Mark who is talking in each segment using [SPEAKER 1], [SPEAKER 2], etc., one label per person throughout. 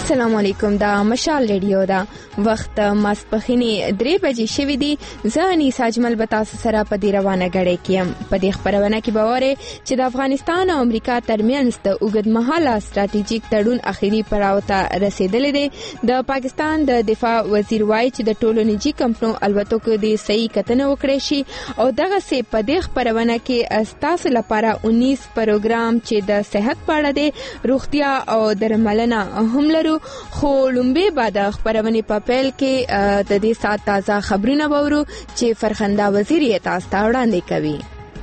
[SPEAKER 1] السلام علیکم. دا مشال ریډیو دا وخت ماسپخینی 3 بجې شوې دي. زه ساجمل به تاسو سره په دې روانه غړې کېم. په دې خبرونه کې به وره چې د افغانستان او امریکا ترمنځ د اوږدمهاله ستراتیژیک تړون اخیری پړاو ته رسیدلې دي. د پاکستان د دفاع وزیر وایي چې د ټولو نجی کمپنیو الوتکو د صحیح کتنه وکړي شي او دغه سه په دې خبرونه کې استاسو لپاره 19 پروګرام چې د صحت په اړه دي، روغتیا او درملنه هم لرو. خو لومبه بعد خبرونه په پیل کې د دې سات تازه خبرونه وورو چې فرخنده وزیر یې تاسو ته وړاندې کوي.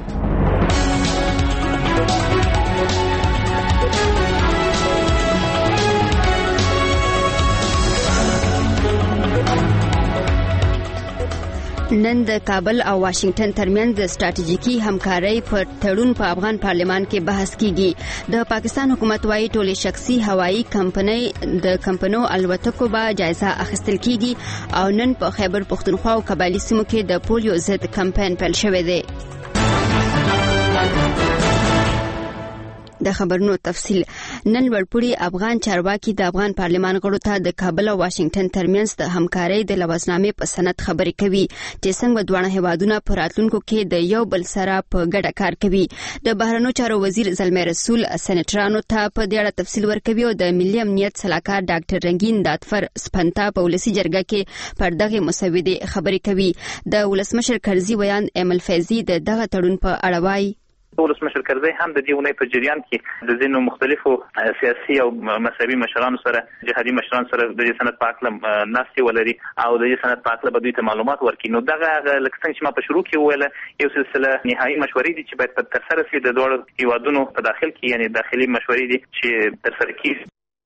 [SPEAKER 2] نن د کابل او واشنگټن ترمنځ د ستراتیژیکي همکارۍ پر تړون په افغان پارلمان کې بحث کیږي. د پاکستان حکومت وايي ټولې شخصي هوایي کمپنۍ د کمپنیو الوتکو به جایزه اخیستل کیږي او نن په خیبر پختونخوا او قبایلی سیمو کې د پولیو ضد کمپاین پیل شوی دی. د خبرونو تفصیل. نن ورپوري افغان چارواکي د افغان پارلمان غړو ته د کابل او واشنگټن ترمنځ د همکارۍ د لوازنامې په سند خبرې کوي چې څنګه دوه هیوادونه په راتلونکو کې د یو بل سره په ګډه کار کوي. د بهرنیو چارو وزیر زلمي رسول سېنیټرانو ته په دې اړه تفصیل ورکوي او د ملي امنیت صلاحکار ډاکټر رنگین دادفر سپنتا په ولسی جرګه کې پر دغه مسودې خبرې کوي. د ولسمشر کرزي ویان امل فیضي دغه تړون په اړه وایي.
[SPEAKER 3] ولسمشر کرزي هم د دې ونې په جریان کې د ځینو مختلفو سیاسي او مذهبي مشرانو سره، جهادي مشرانو سره د دې سند په اړه ناستې ولري او د دې سند په اړه به دوی ته معلومات ورکړي. نو دغه لکه څنګه چې ما په شروع کې وویل، یو سلسله نهایي مشورې دي چې باید تر سره شي د دوه هیوادونو په داخل کې، یعنی داخلي مشورې دي چې تر سره کیږي.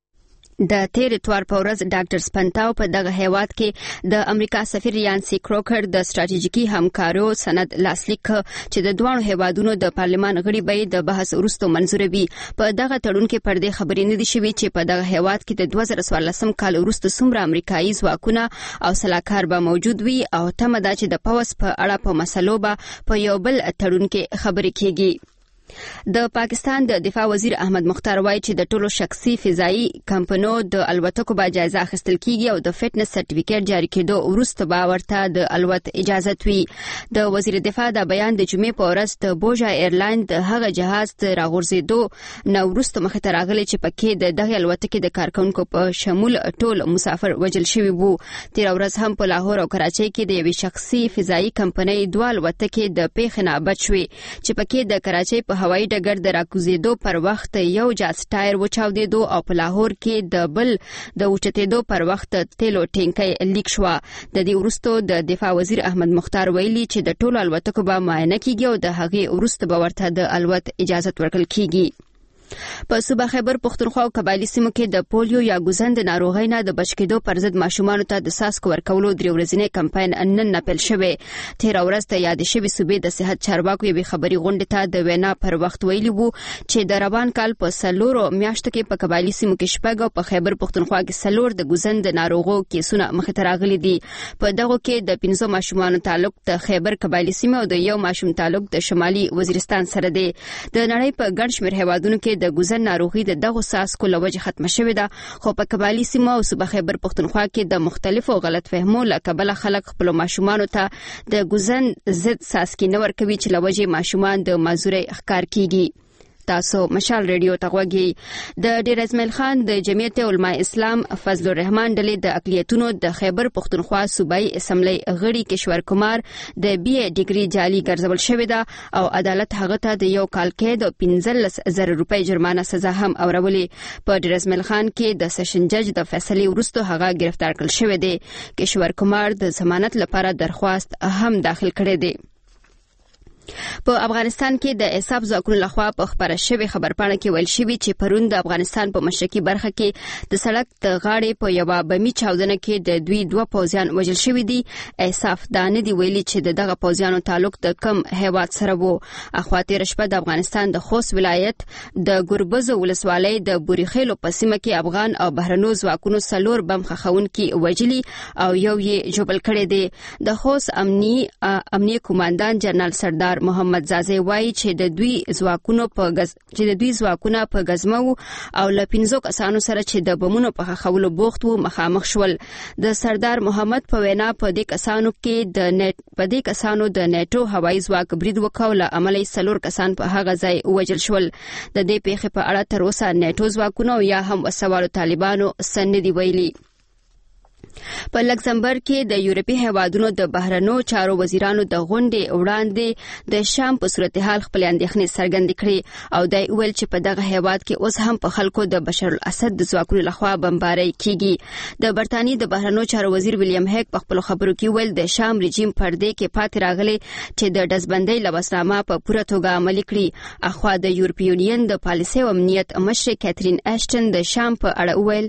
[SPEAKER 2] د تیر اتوار په ورځ ډاکټر سپنتاو په دغه هیواد کې د امریکا سفیر یانسی کروکر د ستراتیژیکي همکارو سند لاسلیک چې د دوه هیوادونو د پارلمان غړي به د بحث وروسته منظوروي. په دغه تړون کې پر دې خبرې نه دي شوې چې په دغه هیواد کې د 2014 کال وروسته څومره امریکایي ځواکونه او سلاکار به موجود وي او تمه ده چې د پوس په اړه په مسلو به په یو بل تړون کې خبرې کیږي. د پاکستان د دفاع وزیر احمد مختار وایي چې د ټولو شخصي فضایي کمپنیو د الوتکو به جایزه اخیستل کیږي او د فټنس سرټیفیکیټ جاری کېدو وروسته به ورته د الوت اجازه وي. د وزیر دفاع د بیان د جمعې په ورځ د بوژا ایرلاین د هغه جهاز راغورځېدو نو وروسته مخې ته راغلی چې پکې د دغه الوتکې د کارکونکو په شمول ټول مسافر وژل شوي وو. تیر ورځ هم په لاهور او کراچۍ کې د یوې شخصي فضایي کمپنۍ دوه الوتکې د پیښې نه بچ شوې چې پکې د کراچۍ په هوایي ډګر د راکوزیدو پر وخت یو جاز ټایر وچاودېدو او په لاهور کې د بل د اوچتېدو پر وخت تیلو ټینکۍ لیک شو. د دې وروسته د دفاع وزیر احمد مختار ویلي چې د ټولو الوتکو به معاینه کیږي او د هغې وروسته به ورته د الوت اجازه ورکړل کیږي. په صوبه خیبر پختونخوا او قبایلی سیمو کې د پولیو یا ګوزند ناروغۍ نه د بچ کېدو پر ضد ماشومانو ته د څاڅکو ورکولو 3 ورځنی کمپاین نن پیل شوی. تیر ورځ ته یاد شوی صوبې د صحت چارواکو یوې خبري غونډې ته د وینا پر وخت ویلي وو چې د روان کال په 4 میاشتو کې په قبایلی سیمو کې شپږ او په خیبر پختونخوا کې 4 د ګوزند ناروغو کیسونه مخې ته راغلي دي. په دغه کې د 15 ماشومانو تعلق د خیبر قبایلی سیمو او د یو ماشوم تعلق د شمالي وزیرستان سره دی. د نړۍ په ګڼ شمېر هیوادونو کې د ګوزند ناروغي د دغه څاڅکو له وجې ختمه شوې ده، خو په قبایلی سیمو او صوبه خیبر پختونخوا کې د مختلفو غلط فهمو له کبله خلک خپل ماشومانو ته د ګوزند ضد څاڅکي نه ورکوي چې له وجې ماشومان د معذورۍ ښکار کیږي. تاسو مشال ریډیو ته غوږی. د ډیر اسماعیل خان د جمعیت علماء اسلام فضل الرحمن ډلې د اقلیتونو د خیبر پختونخوا صوبایي اسمبلی غړي کشور کمار د بي اي ډیګري جعلي ګرځول شوې ده او عدالت هغه ته د یو کال قید او 15,000 روپۍ جرمانه سزا هم اورولې. په ډیر اسماعیل خان کې د سیشن جج د فیصلې وروسته هغه گرفتار کړل شوی دی. کشور کمار د ضمانت لپاره درخواست هم داخل کړی دی. په افغانستان کې د اعصاب ځواکونو لخوا په خبره شوی خبرپاڼه کې ویل شوی چې پرون د افغانستان په مشرقي برخه کې د سړک د غاړې په یو بمي چاودنه کې د دوی 2 پوځیان وژل شوی دي. اعصاب دا نه دی ویلي چې دغه پوځیانو تعلق د کم هیواد سره وو. اخواتي رشبه د افغانستان د خوست ولایت د ګوربز ولسوالۍ د بوريخیلو په سیمه کې افغان او بهرنیو ځواکونو 4 بم خښونکي وژلي او یو یې جوړل کړی دی. د خوست امنیه قوماندان جنرال سردار سردار محمد زازی وایي چې د دوی ځواکونه په غزمو او له 15 کسانو سره چې د بمونو په خولو بوخت وو مخامخ شول. د سردار محمد په وینا په دې کسانو د نیټو هوایي ځواک برید وکاو، له امله 4 کسان په هغه ځای وژل شول. د دې پیښې په اړه تر اوسه نیټو ځواکونو یا هم وسوالو طالبانو څه نه دي ویلي. په لکسمبرګ کې د یورپی هیوادونو د بهرنیو چارو وزیرانو د غونډې وړاندې د شام په صورتحال خپل اندېښنې څرګندې کړې او دا ویل چې په دغه هیواد کې اوس هم په خلکو د بشار الاسد د ځواکونو لخوا بمباري کیږي. د برتانیې د بهرنیو چارو وزیر ویلیام هیک په خپل خبرو کې ویل د شام رژیم پر دې کې پاتې راغلی چې د ډزبندۍ لوسنامه په پوره توګه عملي کړي. اخوا د یورپی یونین د پالیسي او امنیت مشر کاترین اشټن د شام په اړه ویل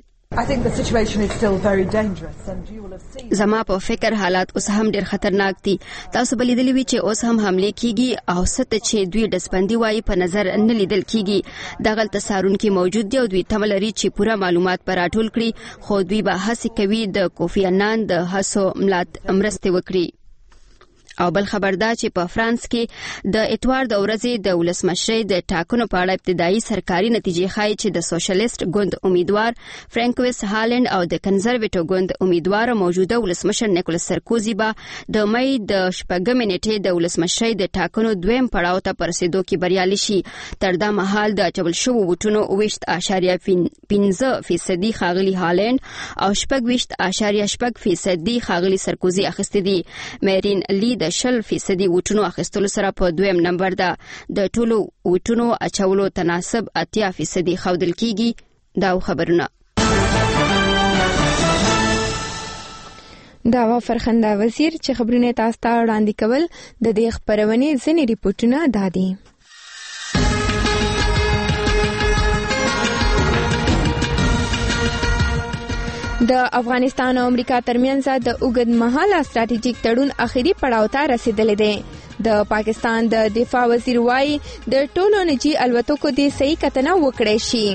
[SPEAKER 2] زما په فکر حالات اوس هم ډیر خطرناک دي. تاسو به لیدلی وي چې اوس هم حمله کیږي او ست چې دوی ډسپندي وایي په نظر نه لیدل کیږي. دغه تصارونکي موجود دي او دوی تمه لري چې پوره معلومات پر راټول کړي، خو دوی به هڅه کوي د کوفی عنان د هڅو مرسته وکړي. او بل خبردار چې په فرانس کې د اتوار د ورځې د ولسمشرۍ د ټاکنو په اړه ابتدایي سرکاري نتیجې ښایي چې د سوشلیست ګوند امیدوار فرانکویس هالند او د کنزرویټو ګوند امیدوار موجوده ولسمشر نیکولاس سرکوزي به د مې د 4 نیټې د ولسمشرۍ د ټاکنو دویم پړاو ته پر رسیدو کې بریالي شي. تر دا مهال د اچول شوو ووټونو 20.5% ښاغلي هالند او 20.8% ښاغلي سرکوزي اخیستي دي. میرین لی د 0% ووټونو اخیستلو سره په دویم نمبر ده. د ټولو ووټونو اچولو تناسب 80% ښودل کیږي. دا خبرونه
[SPEAKER 1] دا و فرخنده وزیر چې خبرونه تاسو ته وړاندې کول. د دې خبرونه ځینې ریپورتونه دادي. د افغانستان او امریکا ترمنځ د اوږدمهاله ستراتیژیک تړون اخیری پړاو ته رسیدلی دی. د پاکستان د دفاع وزیر وایي د ټولو نجی الوتکو د صحیح کتنه وکړای شي.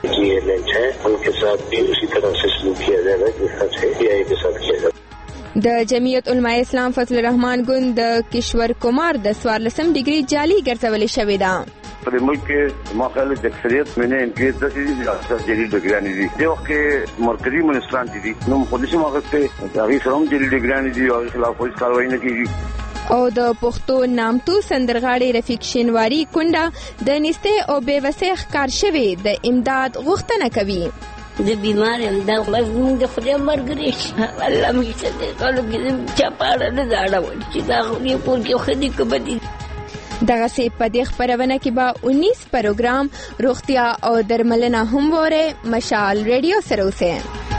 [SPEAKER 1] د جمعیت علماء اسلام فضل الرحمن ګوند د کشور کمار د 14 ډیګري جعلي ګرځولې شوې ده.
[SPEAKER 4] په ملک کې مخالف د اکثریت منه امپیز د سړي د جدي ډګرانی دي. د وخت کې مرکزی منسټران دي نو پولیسو مغسته هغه سره هم جدي ډګرانی دي او خلاف پولیس کاروایی نه کیږي.
[SPEAKER 1] او د پښتو نامتو سندرغاړي رفیق شینواری کونډه د نسته او بیوسه ښکار شوی د امداد غوښتنه کوي.
[SPEAKER 5] د بیمار دا مزمون د خدای مرګري الله مې څه دې ټول کې چا پاړه نه داړو چې دا خو په کې خدي کبدي.
[SPEAKER 1] دغه سي په دې خبرونه کې به 19 پروګرام روغتیا او درملنه هم وره. مشال ریډیو سره اوسه.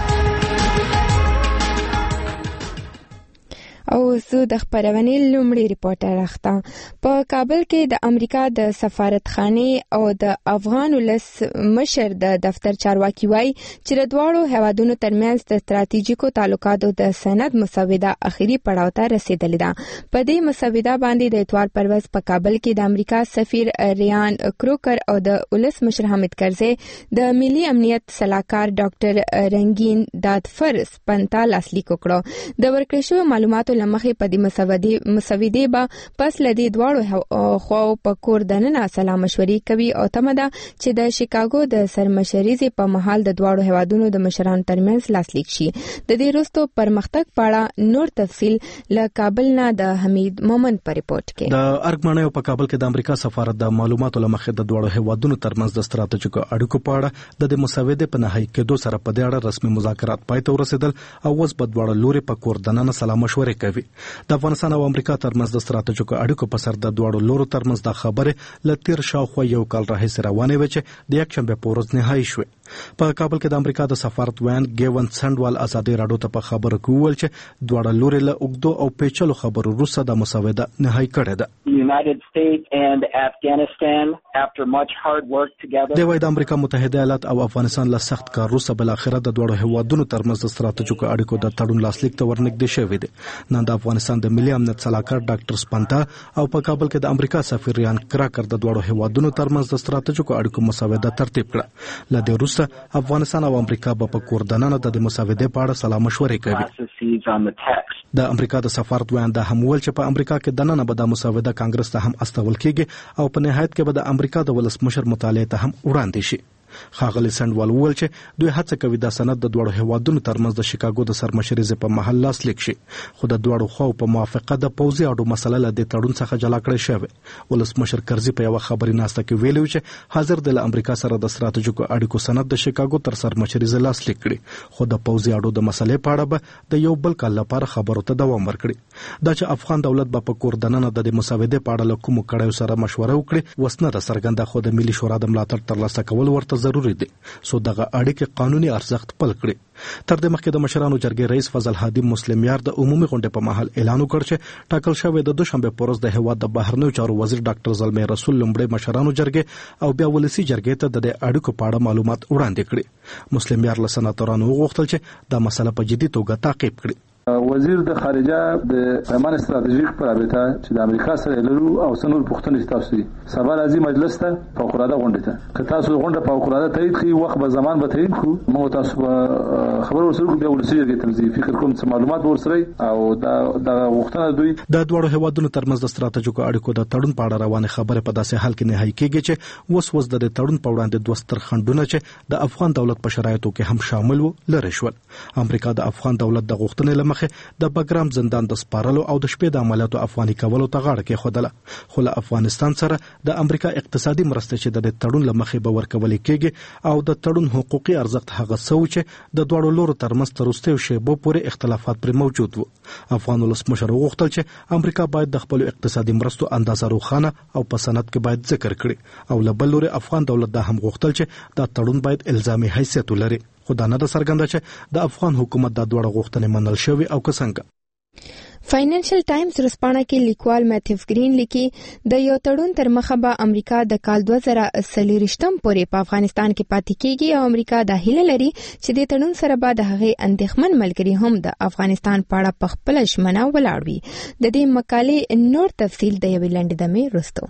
[SPEAKER 1] او زه د خبرونې لومړی ریپورټر اخته. په کابل کې د امریکا د سفارتخانه او د افغان ولس مشر د دفتر چارواکي وایي چې د دواړو هیوادونو ترمنځ د ستراتیژیکو تعلقاتو د سند مسوده اخیری پړاو ته رسیدلې ده. په دې مسوده باندې د اتوار پر ورځ په کابل کې د امریکا سفیر ریان کروکر او د ولس مشر حامد کرزي د ملي امنیت صلاحکار ډاکټر رنگین دادفر سپنتا لاسلیک وکړو. د ورکړې شوی معلوماتو لمخې په دې مسودې به پس لدی دواړو خو په کور دننه سلام مشورې کوي او تمه ده چې د شیکاګو د سرمشریزې په محل د دواړو هیوادونو د مشرانو ترمنځ لاسلیک شي. د دې وروسته پرمختګ پاړه نور تفصیل له کابل نه د حمید مومند په ریپورت کې.
[SPEAKER 6] د ارګمنیو په کابل کې د امریکا سفارت د معلوماتو لمخې د دواړو هیوادونو ترمنځ د ستراتیژیکو اړیکو په اړه د مسودې په نهایی کېدو سره په دې اړه رسمي مذاکرات پای ته ورسېدل او اوس په دواړو لوري په کور دننه سلام مشورې کوي. د افغانستان او امریکا ترمنځ د ستراتیژیکو اړیکو په سر د دواړو لورو ترمنځ د خبرې لتیر شاوخوا یو کال راهیسې روانې وې چې د یکشنبه په ورځ نهایی شوې. په کابل کې د امریکا د سفارت وین ګیون سندوال ازادي راډیو ته په خبرو کې وویل چې دواړه لوري له اوږدو او پیچلو خبرو وروسته د مسوده نهایی کړې ده. د امریکا متحده ایالات او افغانستان له سخت کار وروسته بل اخره د دواړو هیوادونو ترمنځ د ستراتیژیکو اړیکو د تړون لاسلیک ته ورنږدې شوی دی. نن د افغانستان د ملي امنیت صلاحکار ډاکټر سپنتا او په کابل کې د امریکا سفیر ریان کراکر د دواړو هیوادونو ترمنځ د ستراتیژیکو اړیکو مسوده ترتیب کړه. له دې وروسته افغانستان او امریکا په کور دننه د مسودې په اړه سلام مشورې کوي. د امریکا د سفارت ویانده هم ویل چې په امریکا کې دننه به د مسوده کانګرس ته هم استول کیږي او په نهایت کې به د امریکا د ولسمشر مطالعه ته هم وړاندې شي. ښاغلي سنډوال وویل چې دوی هڅه کوي دا سند د دوړو هیوادونو ترمنځ د شیکاګو د سرمشرۍ په محل لاسلیک شي، خو د دوړو خو په موافقه د پوځي اډو مسله له دې تړون څخه جلا کړې شوې. ولسمشر کرزي په یو خبري ناسته کې ویلي چې حاضر د امریکا سره د ستراتیژیکو اړیکو سند د شیکاګو تر سرمشرۍ لاسلیک کړي، خو د پوځي اډو د مسلې په اړه به د یو بل کال لپاره خبرو ته دوام ورکړي. دا چې افغان دولت به په کور دننه د مسودې په اړه له کومو کړیو سره مشوره وکړي وسنه د څرګنده، خو د ملي شورا د ملاتړ ترلاسه کول ورته ضروري دي سو دغه اړیکې قانوني ارزښت پل کړي. تر دې مخکې د مشرانو جرګې رئیس فضل هادي مسلم یار د عمومي غونډې په محل اعلان وکړ چې ټاکل شوی د دوشنبه په ورځ د هیواد د بهرنیو چارو وزیر ډاکټر زلمي رسول لومړی مشرانو جرګې او بیا ولسی جرګې ته د اړیکو په اړه معلومات وړاندې کړي. مسلم یار له سناتورانو وغوښتل چې دا مسله په جدي توګه تعقیب کړي.
[SPEAKER 7] وزیر د خارجه د پیمان استراتیژیک پر رابطه چې د امریکا سره لرو او سنور پښتون تاسو دي سبا راځي مجلس ته فوق العاده غونډه ته که تاسو غونډه فوق العاده تایید کړئ وخت به زمان به تایید کو مو تاسو خبر ورسره بیا ولسي تنظیم فکر کوم چې معلومات ورسره او دا وختونه دوی د
[SPEAKER 6] دوه هیوادونو ترمنځ د ستراتیژیکو اړیکو د تړون په اړه روانه خبره په داسې حال کې نهایی کېږي چې وس د تړون په وړاندې دوه ستر خنډونه چې د افغان دولت په شرایطو کې هم شامل و لري شول. امریکا د افغان دولت د غوښتنې لمخه د بګرام زندان د سپارلو او د شپې د عملیاتو افغاني کولو ته غاړه کېښودله، خو له افغانستان سره د امریکا اقتصادي مرستې چې د تړون لمخې به ورکول کېږي او د تړون حقوقي ارزښت هغه څه چې د دوه لورو ترمنځ تر وروستیو شیبو پورې اختلافات پر موجود وو. افغان ولسمشر وغوښتل چې امریکا باید د خپل اقتصادي مرستو اندازه روښانه او په سند کې باید ذکر کړي او له بل لوري افغان دولت دا هم غوښتل چې دا تړون باید الزامي حیثیت ولري، خو دا نه ده څرګنده چې د افغان حکومت دا دوه غوښتنې منل شوې او که څنګه.
[SPEAKER 1] فاینانشل ټایمز ورځپاڼه کې لیکوال میتیو ګرین لیکي د یو تړون تر مخه به امریکا د کال 2023 پورې په افغانستان کې پاتې کیږي او امریکا د هیله لري چې د تړون سره به د هغې اندېښمن ملګري هم د افغانستان په اړه په خپله ژمنه ولاړ وي. د دې مقالې نور تفصیل د یوې لنډې دمې وروسته.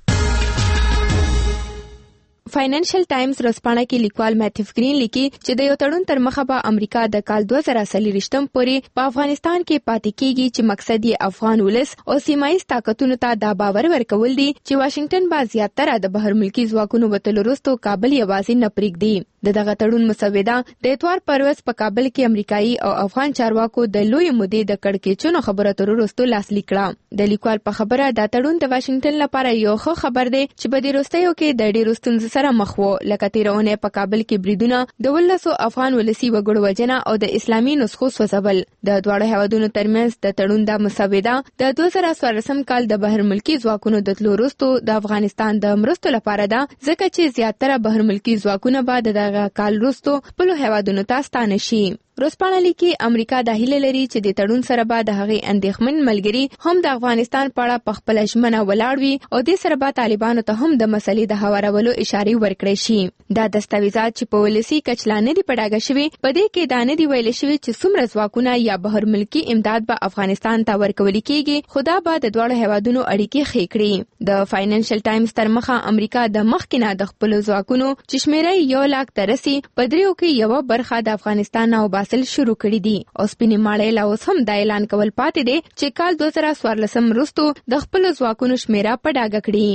[SPEAKER 1] فاینانشل ټایمز ورځپاڼه کې لیکوال میتیو ګرین لیکي چې د یو تړون تر مخه به امریکا د کال 2023 پورې په افغانستان کې پاتې کیږي چې مقصد یې افغان ولس او سیمایي طاقتونو ته دا باور ورکول دي چې واشنگټن به زیاتره د بهر ملکی ځواکونو وتلو وروسته کابل یوازې نه پرېږدي. دغه تړون مسوده د اتوار پر ورځ په کابل کې امریکایي او افغان چارواکو د لوی مودې د کړکېچونو خبرو تر وروسته لاسلیک کړه. د لیکوال په خبره دا تړون د واشنگټن لپاره یو ښه خبر دی چې په دې وروستیو کې د ډېرو ستونزو سره مخ وو، لکه تیرونه په کابل کې بریدونه، د 1200 افغان ولسی وګړو وژنه او د اسلامي نسخو سوځول. د دواړو هیوادونو ترمنځ د تړون د مسوده د 2014 کال د بهر ملکی ځواکونو د تلو وروسته د افغانستان د مرستو لپاره ده، ځکه چې زیاتره بهر ملکی ځواکونه به دغه کال وروسته خپل هیوادونو ته ستانه شي. ورځپاڼه لیکي امریکا د هیله لري چې د تړون سره به د هغې اندېښمن ملګري هم د افغانستان په اړه په خپله ژمنه ولاړ وي او دې سره به طالبانو ته هم د مسلې د هوارولو اشارې ورکړې شي. دا دستاویزات چې په ولسي کچ لا نه دي په ډاګه شوي، په دې کې دا نه دي ویل شوي چې څومره ځواکونه یا بهر ملکي امداد به افغانستان ته ورکول کېږي، خو دا به د دواړو هیوادونو اړیکې ښې کړي. د فاینانشل ټایمز تر مخه امریکا د مخکې نه د خپلو ځواکونو چې شمېره 1 لک ته رسي په دریو کې یوه برخه د افغانستان نه وباسل شروع کړي دي او سپینې ماړۍ لا اوس هم دا اعلان کول پاتې دی چې کال 2014 وروسته د خپلو ځواکونو شمېره په ډاګه کړي.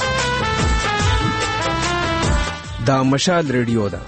[SPEAKER 8] دا مشال ریډیو ده.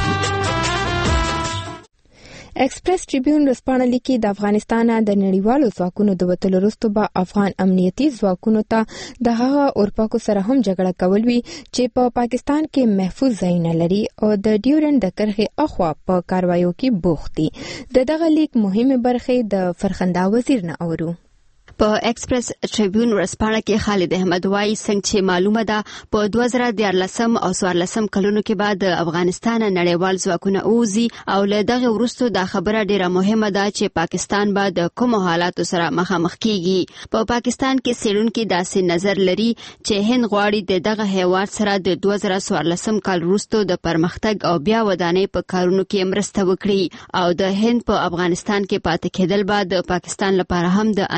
[SPEAKER 1] ایکسپریس ټریبیون ورځپاڼه لیکي د افغانستان د نړیوالو ځواکونو د وتلو وروسته به افغان امنیتي ځواکونو ته د هغه اورپاکو سره هم جګړه کول وي چې په پاکستان کې محفوظ ځایونه لري او د ډیورنډ د کرښې اخوا په کاروایو کې بوخت دي. دغه لیک مهمه برخه د فرخنده وزیر نه اورو.
[SPEAKER 2] په ایکسپریس ټریبیون ورځپاڼه کې خالد احمد وایي څنګه چې معلومه ده په 2014 او 2014 کلونو کې بعد افغانستان نړیوال ځواکونه اوزي او له دغه وروسته دا خبره ډیره مهمه ده چې پاکستان به د کوم حالاتو سره مخامخ کیږي. په پاکستان کې څېړونکي داسې نظر لري چې هند غواړي د دغه هیواد سره د 2014 کال وروسته د پرمختګ او بیا ودانۍ په کارونو کې مرسته وکړي او د هند په افغانستان کې پاتې کېدل به د پاکستان لپاره هم د اندېښنې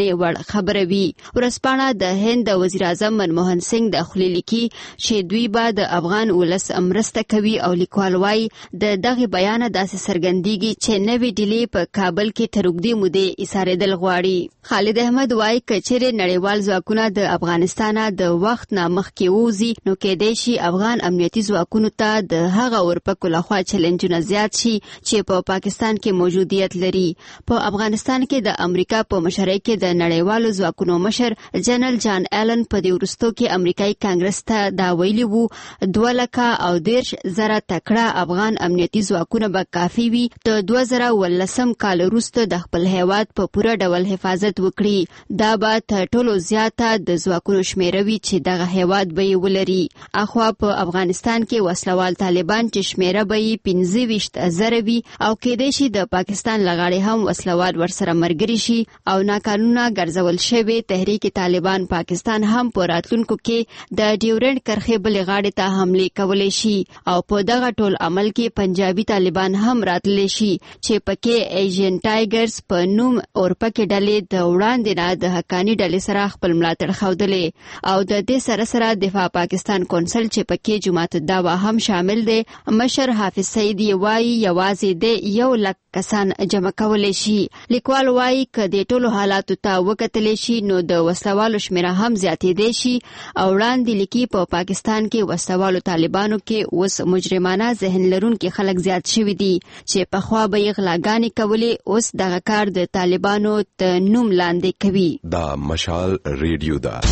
[SPEAKER 2] ستاینې وړ خبره وي. ورځپاڼه د هند د وزیر اعظم منموهن سنگ د خولي لیکي چې دوی به د افغان ولس مرسته کوي او لیکوال وايي د دغه بیان داسې څرګندېږي چې نوې ډیلې په کابل کې تر اوږدې مودې ایسارېدل غواړي. خالد احمد وايي که چیرې نړیوال ځواکونه د افغانستان د وخت نه مخکې ووځي نو کېدای شي افغان امنیتي ځواکونو ته د هغه اورپکو لخوا چیلنجونه زیات شي چې په پاکستان کې موجودیت لري. په افغانستان کې د امریکا په مشرۍ کې د نړیوالو ځواکونو مشر جنرال جان ایلن په دې وروستو کې امریکایي کانګرس ته دا ویلي وو 2,30,000 تکړه افغان امنیتي ځواکونه به کافي وي د 2019 کال وروسته د خپل هیواد په پوره ډول حفاظت وکړي. دا به تر ټولو زیاته د ځواکونو شمیره وي چې دغه هیواد به یې ولري. اخوا په افغانستان کې وسلوال طالبان چې شمیره به یې 25,000 وي او کېدای شي د پاکستان لغاړې هم وسلوال ورسره مرګري شي او ناقانونه ګرځول شوی تحریک طالبان پاکستان هم په راتلونکو کې د ډیورنډ کرښې بلې غاړې ته حمله کولی شي او په دغه ټول عمل کې پنجابي طالبان هم راتلی شي چې پکې ایشین ټایګرز په نوم اورپکې ډلې د وړاندې نه د حقاني ډلې سره خپل ملاتړ ښودلی او د دې سره سره دفاع پاکستان کونسل چې پکې جماعت الدعوه هم شامل دی. مشر حافظ سعیدی وایي یوازې د 100,000 کسان جمع کولی شي. لیکوال وایي که د ټولو حالاتو ته وکتلی شي نو د وسلوالو شمیره هم زیاتېدی شي او وړاندې لیکي په پاکستان کې وسلوالو طالبانو کې اوس مجرمانه ذهن لرونکي خلک زیات شوي دي چې پخوا به یې غلاګانې کولې اوس دغه کار د طالبانو د نوم لاندې کوي.
[SPEAKER 9] دا مشال ریډیو ده.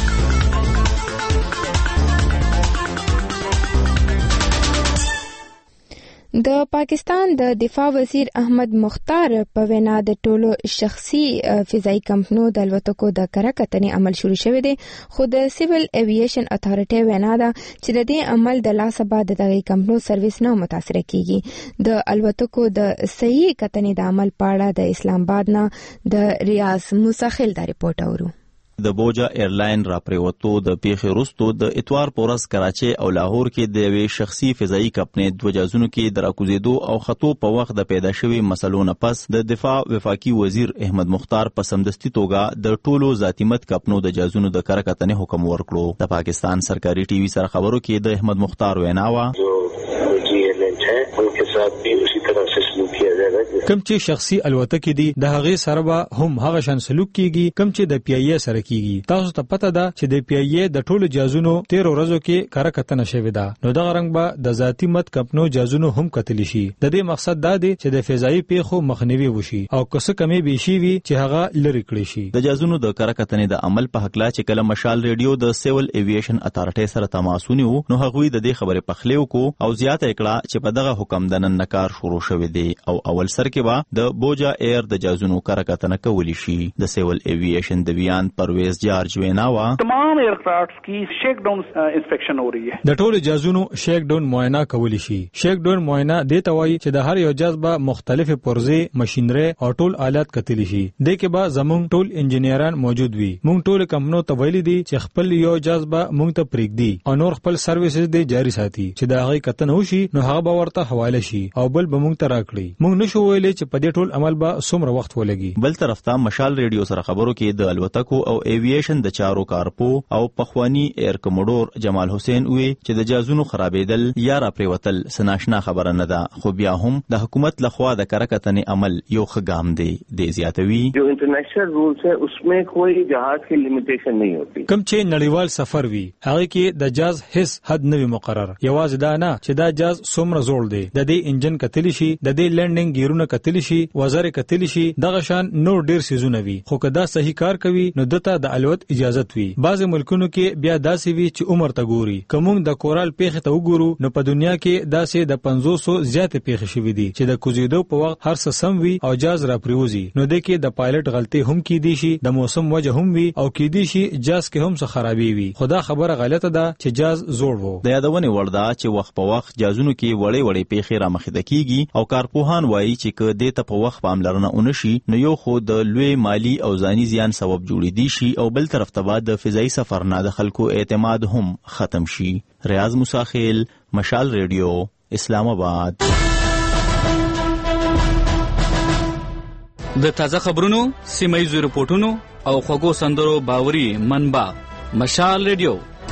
[SPEAKER 1] د پاکستان د دفاع وزیر احمد مختار په وینا د ټولو شخصي فضایي کمپنیو د الوتکو د کره کتنې عمل شروع شوی دی خو د سیویل ایویشن اتھارټي وینا ده چې د دې عمل د لاسه بعد د دغه کمپنیو سرویس نه متاثر کیږي. د الوتکو د صحیح کتنې د عمل په اړه د اسلام آباد نه د ریاض موسخیل دا رپورټ اورو.
[SPEAKER 10] د بوجا ایرلاین را پریوتو د پیښې وروسته د اتوار پورس کراچي او لاهور کې د یوې شخصي فضایي کمپنۍ دوه جازونو کې د راکوزیدو او خطو په وخت د پیدا شوی مسلو نه پس د دفاع وفاقي وزیر احمد مختار په سمدستي توګه د ټولو ذاتی مت کمپنو د جازونو د کره کتنې حکم ورکړو. د پاکستان سرکاري ټي وي سره خبرو کې د احمد مختار وینا وا
[SPEAKER 11] کم چې شخصي الوتکې دي د هغه سره به هم هغه شان سلوک کیږي کم چې د پی ای ای سره کیږي. تاسو ته پته ده چې د پی ای ای د ټولو جازونو 13 ورځو کې کره کتنه شوې ده نو دغه رنګ به د ذاتی مت کمپنو جازونو هم کتلی شي. د دې مقصد دا دی چې د فضایي پیښو مخنیوي وشي او کڅ کمی به شي وي چې هغه لری کړی شي.
[SPEAKER 10] د جازونو د کره کتنې د عمل په حق لا چې کله مشال ریډیو د سیویل ایویشن اتھارټي سره تماس ونیو نو هغوی د دې خبرې په خلیو کو او زیاته کړه چې په دغه حکم د نن کار شروع شوی دی او اول سر کې به د بوجا ایر د جازونو کره کتنه کولی شي. د سیویل ایویشن د ویان پرویز جارج ویناوا
[SPEAKER 12] تمام ایئرکرافټس کی شیک ډاون انسپیکشن ہو رہی ہے.
[SPEAKER 11] د ټولو جازونو شیک ډاون معاینه کولی شي. شیک ډاون معاینه د توای چې د هر یو جاز به مختلفه پرزې ماشينري او ټول آلات کتلی شي. د کې به زمونږ ټول انجنیران موجود وي. مونږ ټول کمپنیو ته ویلي دي چې خپل یو جاز به مونږ ته پریږدي او نور خپل سرویسز دی جاری ساتي چې د هغه کتنه وشي نو هغه به ورته حواله شي او بل به مونږ ته راکړي. مونږ نشو ویلي چې په دې ټول عمل به څومره وخت ولګي.
[SPEAKER 10] بل طرف ته مشال ریډیو سره خبرو کې د الوتکو او ایویشن د چارو کارپو او پخوانی ایر کموډور جمال حسین وی چې د جازونو خرابېدل یا را پریوتل سناشنا خبره نه ده خو بیا هم د حکومت لخوا د کره کتنې عمل یو خګام دی. د زیاتوي
[SPEAKER 4] جو انټرنیشنل رولز ہے اس میں کوئی جہاز کی لمیټیشن نہیں ہوتی.
[SPEAKER 11] کوم چې نړیوال سفر وي هغه کې د جاز هیڅ حد نه مقرر. یوازې دا نه چې دا جاز څومره زوړ دی د دې انجن کتلی شي د دې لینډینګ ګیرونه کتلی شي وزر کتلی شي دغه شان نور ډیر سيزونه وي خو کدا صحیح کار کوي نو دته د الوت اجازه وي. بعض ملکونو کې بیا داسې وي چې عمر ته ګوري. کوم د کورال پیښه ته وګورو نو په دنیا کې داسې د 500 زیات پیښې شوې دي چې د کوزیدو په وخت هر څه سم وي او جاز را پریوزي نو د کې د پایلټ غلطي هم کې دي شي د موسم وجه هم وي او کې دي شي جاز کې هم څه خرابي وي. خدا خبره غلطه ده چې جاز زوړ وو.
[SPEAKER 10] د یادونه وردا چې وخت په وخت جازونو کې وړې وړې پیښې را مخې کیږي او کارپوهان وایي چې که د ته په وخت پاملرنه ونشي نو یو خو د لوی مالی او ځاني زیان سبب جوړې دي شي او بل طرف ته بعد د فضایي سفر نه د خلکو اعتماد هم ختم شي. ریاض موسخیل مشال ریډیو اسلام آباد.
[SPEAKER 13] د تازه خبرونو سیمایي رپورټونو او خوږو سندرو باوري منبع مشال ریډیو.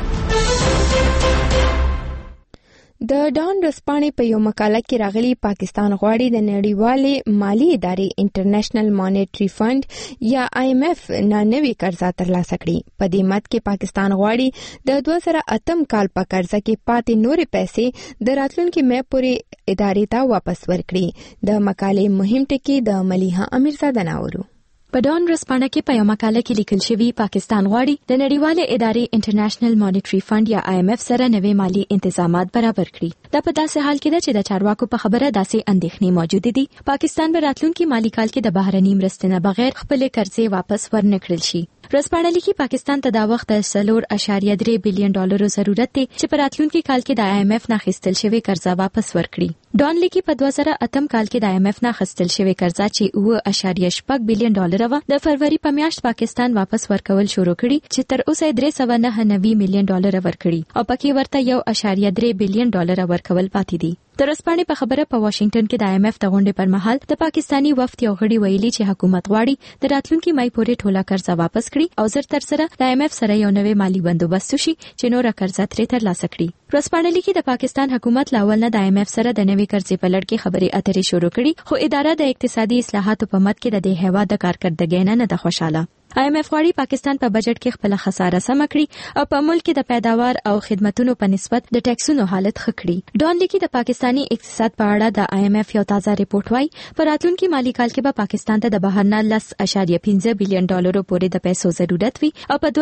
[SPEAKER 1] د ډان رسپانې په یو مقاله کې راغلي پاکستان غواړي د نړیوالې مالی ادارې انټرنیشنل مانیټری فند یا IMF نه نوي قرضه ترلاسه کړي. په دې مد کې پاکستان غواړي د 2008 کال په قرضه کې پاتې نورې پیسې د راتلونکي مې پورې ادارې ته واپس ورکړي. د مقالې مهم ټکي د ملیحه امیرزاده ناورو.
[SPEAKER 14] په ډان رسپانه کې په یو مقاله کې لیکل شوی پاکستان غواړي د نړیوالې ادارې انټرنیشنل مانیټری فند یا IMF سره نوي مالی انتظامات برابر کړي. دا په داسې حال کې ده چې د چارواکو په خبره داسې اندېښنې موجود دي پاکستان به راتلونکي مالی کال کې د بهرنۍ مرستې نه بغیر خپل قرضې واپس ورنکړل شي. رسپانه لیکي پاکستان ته دا وخت د 4.3 بلین ډالرو ضرورت دی چې په راتلونکي کال کې د IMF نه اخیستل شوی قرضه واپس ورکړي. ډان لیکي په 2008 کال کې د IMF نه اخیستل شوی قرضه چې 2.8 بلین ډالر و د فروری په میاشت پاکستان واپس ورکول شروع کړي چې تر اوسه 399 ملیون ډالر ورکړي او پکې ورته 1.3 بلین ډالر ورکول پاتې دي. د رسپانې په خبره په واشنگټن کې د IMF د غونډې پر مهال د پاکستانی وفد یو غړي ویلي چې حکومت غواړي د راتلونکي مای پورې ټوله قرضه واپس کړي او زر تر سره د IMF سره یو نوې مالی بندوبست شي چې نور قرضه ترې ترلاسه کړي. رسپانې لیکي د پاکستان حکومت لاول نه د IMF سره د نوې قرضې په لړ کې خبرې اترې شروع کړي خو اداره د اقتصادي اصلاحاتو په مد کې د دې هیواد د کارکردګۍ نه ده خوشاله. IMF غواړي پاکستان په بجټ کې خپل خساره سم کړي او په ملک کې د پیداوار او خدماتو په نسبت د ټیکسونو حالت ښه کړي. ډان لیکي د پاکستانی اقتصاد په اړه د IMF یو تازه ریپورت وايي په راتلونکي مالی کال کې به پاکستان ته د بهرنه 10.5 بلین ډالرو پورې د پیسو ضرورت وي او په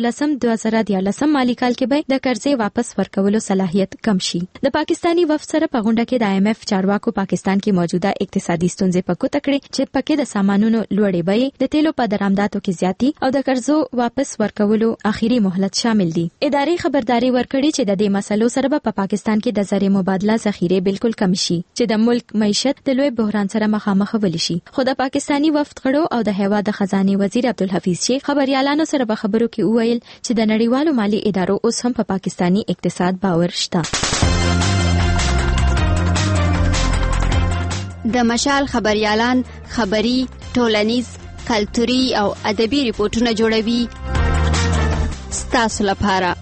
[SPEAKER 14] 2012-2013 مالی کال کې به د قرضې واپس ورکولو صلاحیت کم شي. د پاکستانی وفد سره په غونډه کې د IMF چارواکو پاکستان کې موجوده اقتصادي ستونزې په ګوته کړې چې پکې د سامانونو لوړې بیې د تیلو په درآمداتو زیاتی او د قرضو واپس ورکولو اخیری مهلت شامل دي. ادارې خبرداري ورکړي چې د دې مسلو سره په پاکستان کې د زر مبادله ذخیره بالکل کم شي چې د ملک معیشت د لوی بحران سره مخامخ ول شي. خو د پاکستانی وفد غړو او د هیواد د خزانه وزیر عبدالحفیظ شیخ خبريالانو سره په خبرو کې وویل چې د نړیوالو مالی ادارو اوس هم په پاکستانی اقتصاد باور شته.
[SPEAKER 2] د مشال خبريالان خبري ټولنیز کلتوري او ادبي ریپورتونه جوړوي ستاسو لپاره.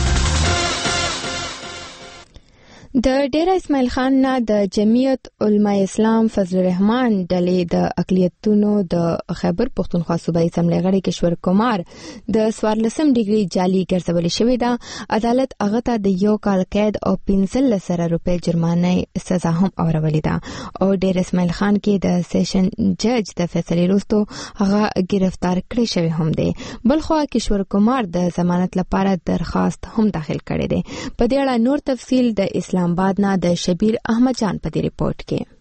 [SPEAKER 1] د ډیره اسماعیل خان نه د جمعیت علماء اسلام فضل الرحمن ډلې د اقلیتونو د خیبر پختونخوا صوبایي اسمبلی غړي کشور کمار د 14 ډیګري جعلي ګرځول شوې ده. عدالت هغه ته د 1 کال قید او 15,000 روپۍ جرمانه سزا هم اورولې ده او ډیره اسماعیل خان کې د سیشن جج د فیصلې وروسته هغه گرفتار کړی شوی هم دی. بلخو کشور کمار د ضمانت لپاره درخواست هم داخل کړی دی. په دې اړه نور تفصیل د اسلام آباد نه د شبیر احمد جان په دې ریپورت کې.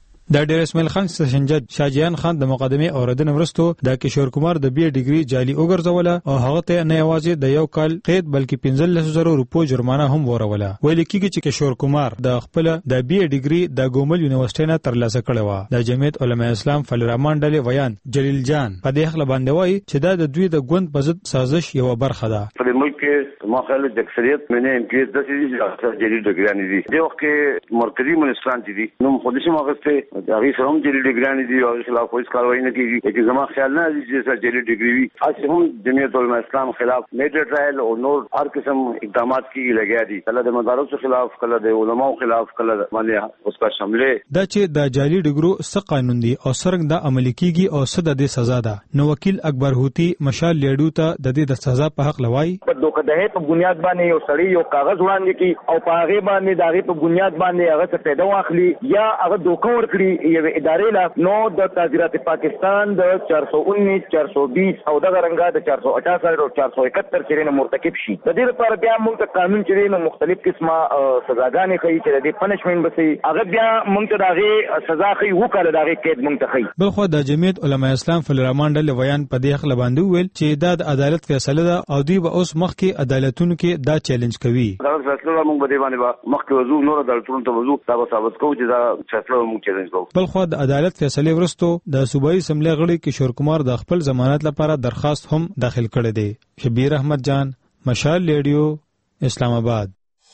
[SPEAKER 11] د ډیر اسماعیل خان سیشن جج شاجیان خان د مقدمه اوریدنه ورستو د کشور کمار د 2 ډیګري جعلي وګرځوله او هغه ته نه یوازې د 1 کال قید بلکې 15,000 روپۍ جرمانه هم وروله. ویل کېږي چې کشور کمار د خپل د 2 ډیګري د ګومل یونیورسيټي نه ترلاسه کړی و. د جمعیت علماء اسلام فضل الرحمن ډلې ویان جلیل جان په دې خله باندې وایي چې دا د دوی د ګوند په ضد سازش یو برخه ده.
[SPEAKER 4] په ملک کې ما خیال د اکثریت منه امپیز د سړي جلیل ډګرانی دي. د وخت کې مرکزی منسټران دي نو خودشي ماغسته هغه سره جلی ډیګرانی دی او خلاف هیڅ کاروایی نه کیږي. چې زما خیال نه دی چې جلی ډیګری وي اصل هم جمعیت علماء اسلام خلاف میجر ټرایل او نور هر قسم اقدامات کیږي لګیا دي. کله د مدارس خلاف کله د علماو خلاف کله باندې اوس کا شامله
[SPEAKER 11] دا چې د جعلي ډیګرو څه قانون دی او څنګه د عملي کیږي او څه د سزا ده. نو وکیل اکبر هوتی مشال لیډو ته د دې د سزا په حق لوي.
[SPEAKER 15] په دوکدهه په بنیاد باندې یو سړی یو کاغذ وړاندې کی او په هغه باندې دغه په بنیاد باندې هغه څه پیدا واخلي یا هغه دوکه ورکړي یو ادارې نو د تعزیرات پاکستان د 419 420 او دغه رنګه د 488 او 471 چیرې مرتکب شي. د دې لپاره بیا موږ ته قانون چیرې نو مختلف قسمه سزاګانې کوي چې د پنشمنت بسي هغه بیا موږ ته دغه سزا کوي وکړه دغه قید موږ ته کوي.
[SPEAKER 11] بلخو د جمعیت علماء اسلام فضل الرحمن ډلې ویان په دې خله باندې ویل چې د عدالت فیصله ده او دوی به اوس مخکې عدالتونو کې دا چیلنج کوي.
[SPEAKER 4] دا فیصله موږ به دی باندې مخکې وضو نور عدالتونو ته وضو دا به ثابت کوو چې دا فیصله موږ چیلنج کوو.
[SPEAKER 11] بلخو د عدالت فیصله ورستو د صوبایي اسمبلی غړي کشور کمار د خپل ضمانت لپاره درخواست هم داخل کړی دی. شبیر احمد جان مشال ریډیو اسلام آباد.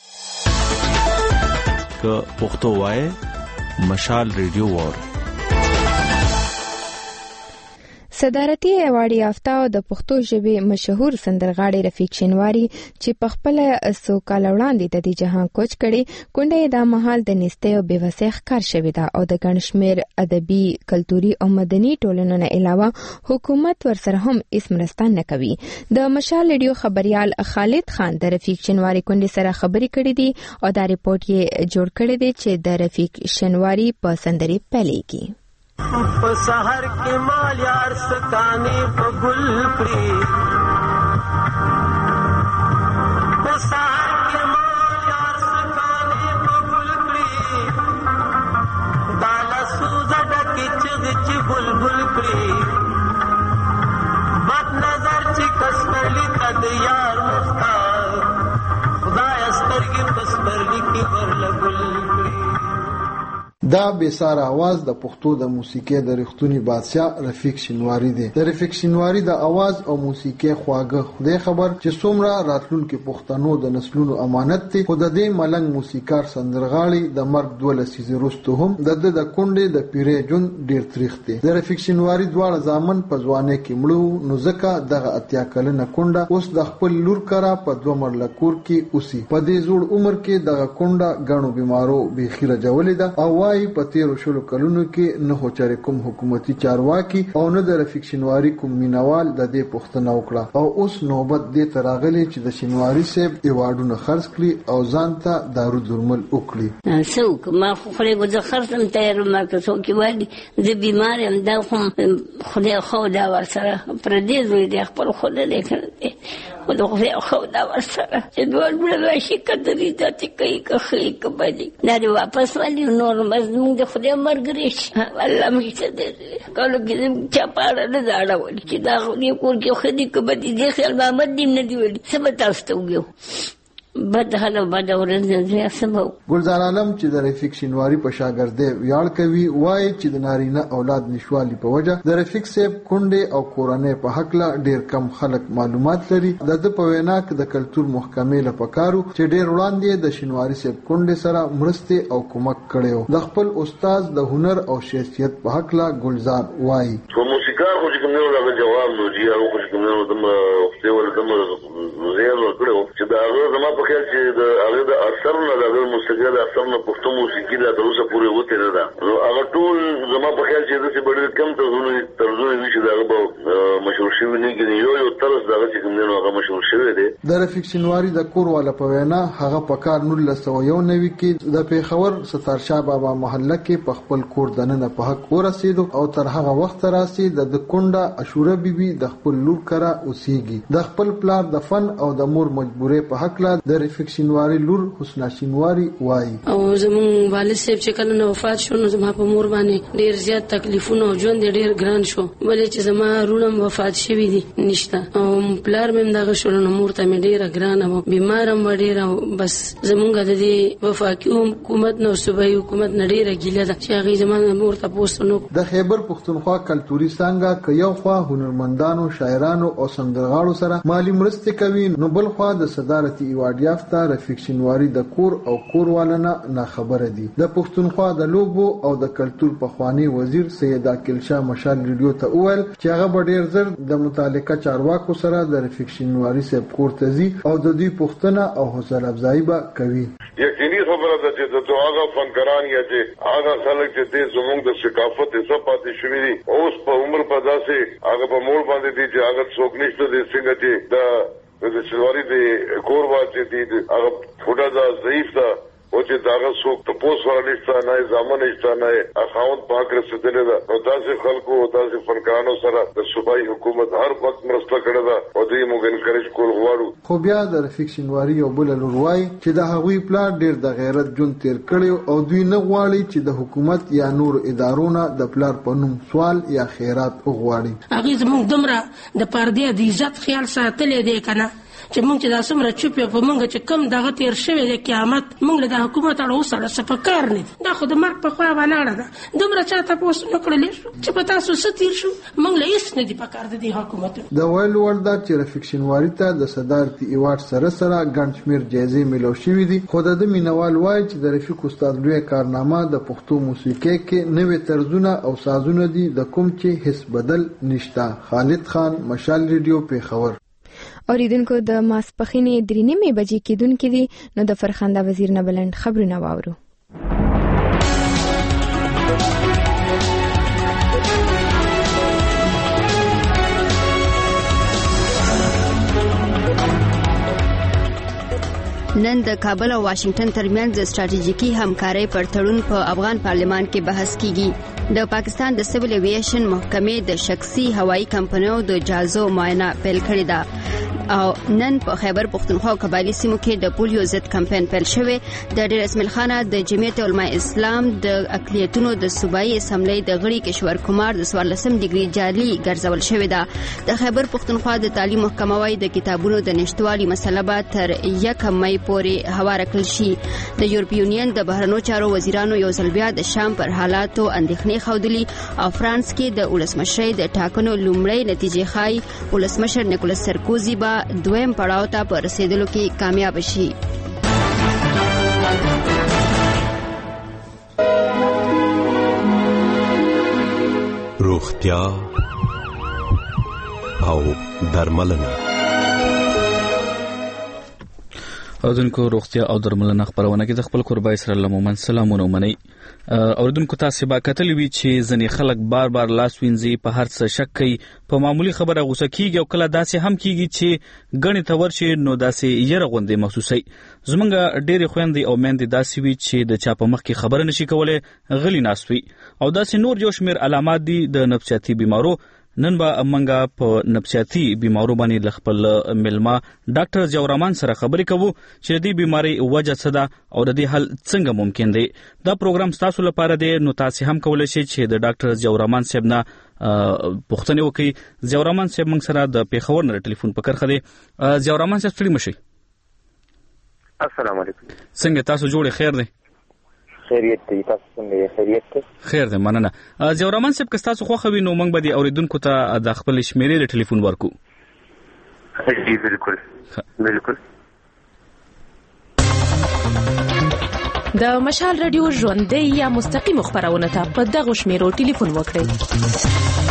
[SPEAKER 10] که پښتو وای مشال ریډیو وور.
[SPEAKER 1] صدارتي ایوارډ یافته او د پښتو ژبې مشهور سندرغاړي رفیق شینواری چې په خپل څو کال وړاندې د دې جهان کوچ کړي کونډه د مهال د نستې او بېوسۍ ښکار شوې ده او د ګڼ شمېر ادبي کلتوري او مدني ټولنو نه علاوه حکومت ورسره هم هیڅ مرسته نه کوي. د مشال ریډیو خبريال خالد خان د رفیق شینواری کونډې سره خبرې کړې دي او دا ریپورت یې جوړ کړی دی چې د رفیق شینواری په سندرې پیلېږي.
[SPEAKER 16] په سحر کې مال یار سکانې په ګل پری په سحر کې مال یار سکانې په ګل پری بالا سوزه ډکې چغې چې بلبل پری بد نظر چې کسمرلی ته د یار مستا خدای سترګې په سپرلي کې ورله ګل پری.
[SPEAKER 17] دا بیساره आवाज د پښتو د موسیقۍ د رښتونی بادشاہ رفیق شینواری دی. د رفیق شینواری د आवाज او موسیقۍ خواږه خدای خبر چې څومره راتلونکو پښتنو د نسلونو امانت دی. خو د دې ملنګ موسیقار سندرغاړي د مرګ 12 لسیزې وروسته هم د کونډې د پیرې جون ډیر تاریخ دی. د رفیق شینواری دواړه ځامن په ځوانۍ کې مړو نو ځکه دغه اتیا کلنه کونډه اوس د خپل لور کرا په 2 مرله کور کې اوسي. په دې زوړ عمر کې دغه کونډه غنو بیمارو بېخیره جوړې ده او وايي په 13 کلونو کې نه هوچره کوم حکومتي چارواکي او نه د رفیق شینواری کوم مینوال د دې پښتنه وکړه او اوس نوبت دې تراغلي چې د شینواری صاحب ایوارډونه خرڅ کړي او ځان ته دارو درمل وکړي.
[SPEAKER 5] څوک ما خو خلک زه خرڅم تیار ما که څوک وایي زه بیمار یم دا خو خدای خو دا ورسره پر دې زوی دی خپل خدای دې کړی خو د خدای خو دا ورسره چې دوه بل شي کتري ته کوي که خې که بدي دا دې واپس ولي نور مزمون د خدای مرګ راشي الله مې څه دې کله کې چا پاړه نه دا اړول چې دا خو دې کور کې خو دې که بدي دې خیال محمد دې نه دی ویلي څه به تاسو ته وګیو بد حاله بد ورځ زه سمو.
[SPEAKER 17] ګلزار عالم چې د رفیق شینواری په شاګردۍ ویاړ کوي وایي چې د نارینه اولاد نشوالي په وجه د رفیق صاحب کونډې او کورنۍ په حق لا ډیر کم خلک معلومات لري. د په وینا کې د کلتور محکمې لپاره چې ډیر وړاندې د شینواری صاحب کونډې سره مرسته او کومک کړو. د خپل استاد د هنر او شخصیت په حق لا ګلزار وایي
[SPEAKER 18] موسیقار خو چې کومه راغلی جواب نو دی هغه خو کومه دم خپل ولدم زیرو کړو چې دا زما په خیال چې د هغه د اثر نه د موسیقي د اثر نه پښتو موسیقي د اوسه پورې وته نه ده نو هغه ټول زما په خیال چې د څه ډېر کم ترجمه نشي دا به مشهور شوی نه کېږي یو طرز دا چې کوم نه هغه مشهور شوی دی.
[SPEAKER 17] د رفیق شینواری د کور والا په وینا هغه په کار 1991 کې د پیښور ستارشاه بابا محله کې په خپل کور دننه په حق ورسېدو او تر هغه وخت راسي د کونډه اشوره بیبي د خپل لور کرا اوسېږي. د خپل پلار د فن او د مور مجبورې په حق لا د رفیق شینواری لور حسنا شینواری وایي
[SPEAKER 19] او زمون والد صاحب چې کله نو وفات شو نو زما په مور باندې ډیر زیات تکلیفونه او ژوند ډیر ګران شو ولې چې زما رونم وفات شوی دي نشته او پلار مې دغه شو نو مور ته مې ډیر ګران او بیمارم ډیر بس زمونږ د دې وفاقي حکومت نو صوبایي حکومت نه ډیره ګیله ده چې هغه زما مور ته پوښتنه
[SPEAKER 17] د خیبر پښتونخوا کلتوري څنګه که یو خوا هنرمندانو شاعرانو او سندرغاړو سره مالی مرسته کوي نو بل خوا د صدارتي ایوارډ یافته رفیق شینواری د کور او کوروالانه نه خبره دي. د پښتونخوا د لوبو او د کلتور پخوانی وزیر سید عاقل شاه مشال ریډیو ته وویل چې هغه ډیر زر د متعلقه چارواکو سره د رفیق شینواری صاحب کور ته ځي او د دوی پوښتنه او حوصله افزایی به کوي.
[SPEAKER 18] یقیني خبره ده چې د هغه فنکاران یا چې هغه خلک چې زموږ د ثقافت حصہ پاتې شوی دي اوس په عمر په داسې هغه په مول باندې دي چې هغه څوک نشته دي څنګه چې د شینواری د کور واچې دي هغه فوټا دا ضعیف ده او چې داغه څوک ته پوس ور نشته نه ځامن نشته نه اخاوند پاک رسیدلې ده او تاسو خلکو او تاسو فنکارانو سره د صوبایي حکومت هر وخت مرسته کړې ده او دوی موږ انکریج کول غواړو.
[SPEAKER 17] خو بیا د رفیق شینواری یو بل لوروي چې د هغوی پلان ډیر د غیرت جون تیر کړي او دوی نه غواړي چې د حکومت یا نور ادارونو د پلان په نوم سوال یا خیرات وغواړي.
[SPEAKER 19] هغه زموږ دمره د پردې د عزت خیال ساتلې دی کنه چې موږ چې دا څومره چوپ یو په موږ چې کم دغه تیر شوی د قیامت موږ له د حکومت اړه وسره څه په کار نه دا خو د مرګ په خوا ولاړه ده دومره چا تاسو نه کړلی شو چې په تاسو څه تیر شو موږ له هیڅ نه دي په کار د دې حکومت
[SPEAKER 17] د ویلو وړ ده چې رفیق شینواري ته د صدارتي ایوارډ سره ګڼ شمېر جایزې میلاو شوي دي خو د مینوال وایي چې د رفیق استاد لوی کارنامه د پښتو موسیقۍ کې نوې طرزونه او سازونه دي د کوم چې هیڅ بدل نشته. خالد خان، مشال ریډیو، پیښور.
[SPEAKER 1] اوریدونکو د ماسپښینې 3:30 بجې کېدونکې دي نو د فرخنده وزیر نه بلند خبرونه واورو.
[SPEAKER 2] نن د کابل او واشنگټن ترمنځ د ستراتیژیکي همکارۍ پر تړون په افغان پارلمان کې بحث کیږي. د پاکستان د سیویل ایویشن محکمې د شخصي هوایي کمپنیو د جازو معاینه پیل کړې ده او نن په خیبر پختونخوا او قبایلی سیمو کې د پولیو ضد کمپاین پیل شوی. د ډیر اسماعیل خان د جمعیت علماء اسلام د اقلیتونو د صوبایي اسمبلی د غړي کشور کومار د 14 ډیګري جعلي ګرځول شوی ده. د خیبر پختونخوا د تعلیم محکمه وايي د کتابونو د نشټوالي مسله به تر 1 مې پورې هواره کړل شي. د یورپی یونین د بهرنیو چارو وزیرانو یو ځل بیا د شام پر حالاتو اندېښنې ښودلي او فرانس کې د ولسمشرۍ د ټاکنو لومړی نتیجې ښایي ولسمشر نیکولاس سرکوزي به دویم پړاو ته په رسیدلو کې کامیاب شي.
[SPEAKER 9] روغتیا او درملنه.
[SPEAKER 13] اوردونکو روغتیا او درملنه خبرونه کې د خپل قربای سره لمومن سلامونه ومني. اوردونکو تاسو به کتلی وی چې ځنې خلک بار بار لاس وینځي په هر څه شک کوي په معمولی خبره غوسه کیږي او کله داسې هم کیږي چې غني تور شي نو داسې یره غوندې محسوسي. زمونږ ډېری خويندې او میندې داسې وی چې د چا په مخ کې خبره نشي کولای غلي ناستوي او داسې نور یو شمیر علامات دي د نفسیاتي بیمارو. نن به منګه په نفسیاتي بیمارو باندې خپل ملما ډاکټر ضیاء الرحمن سره خبرې کوو چې د دې بیماری وجه څه ده او د دې حل څنګه ممکن دی. دا پروګرام تاسو لپاره دی نو تاسو هم کولای شئ چې د ډاکټر ضیاء الرحمن صاحب نه پوښتنه وکړئ. ضیاء الرحمن صاحب موږ سره د پیښور نه ټلیفون په کرخه دی. ضیاء الرحمن صاحب ستړي مشي.
[SPEAKER 20] السلام علیکم.
[SPEAKER 13] څنګه تاسو جوړ خیر دی؟
[SPEAKER 20] خیریت دی. تاسو څنګه خیریت دی؟
[SPEAKER 13] خیر دی مننه. ضیاء الرحمن صاحب که تاسو خو خوي نو موږ به د اوریدونکو ته د خپل شمیرې ټلیفون ورکو.
[SPEAKER 20] جی بالکل بالکل.
[SPEAKER 21] د مشال رادیو ژوندۍ یا مستقیم خبرونه ته په دغه شمیرو ټلیفون وکړئ.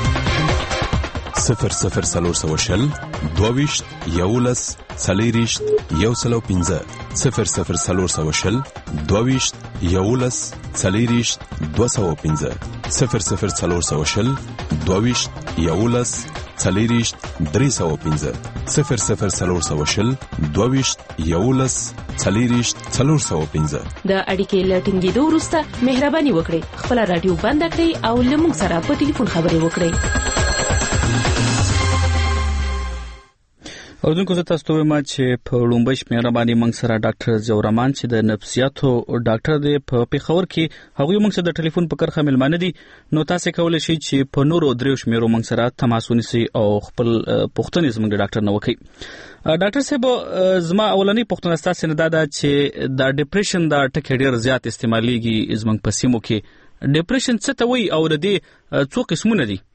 [SPEAKER 9] 0040 22 11 40 115 0040 22 11 40 215 0040 22 11 40 315 0040 22 11 40 415.
[SPEAKER 21] د اړیکې لټینګېدو وروسته مهرباني وکړئ خپل رادیو بند کړئ او له موږ سره په ټلیفون خبرې وکړئ.
[SPEAKER 13] اوردونکو زه تاسو ته وایم چې په لومړی شمیره باندې موږ سره ډاکټر ضیاء الرحمن چې د نفسیاتو ډاکټر دی په پیښور کې هغوی موږ سره د ټلیفون په کرخه ملمانه دي نو تاسو کولای شئ چې په نورو دریو شمیرو موږ سره تماس ونیسئ او خپل پوښتنې زموږ د ډاکټر نه وکړئ. ډاکټر صاحب زما اولنۍ پوښتنه ستاسو نه ده چې د ډیپریشن د ټکی ډیر زیات استعمالېږي زموږ په سیمو کې. ډیپریشن څه ته وایي او د دې څو قسمونه دي؟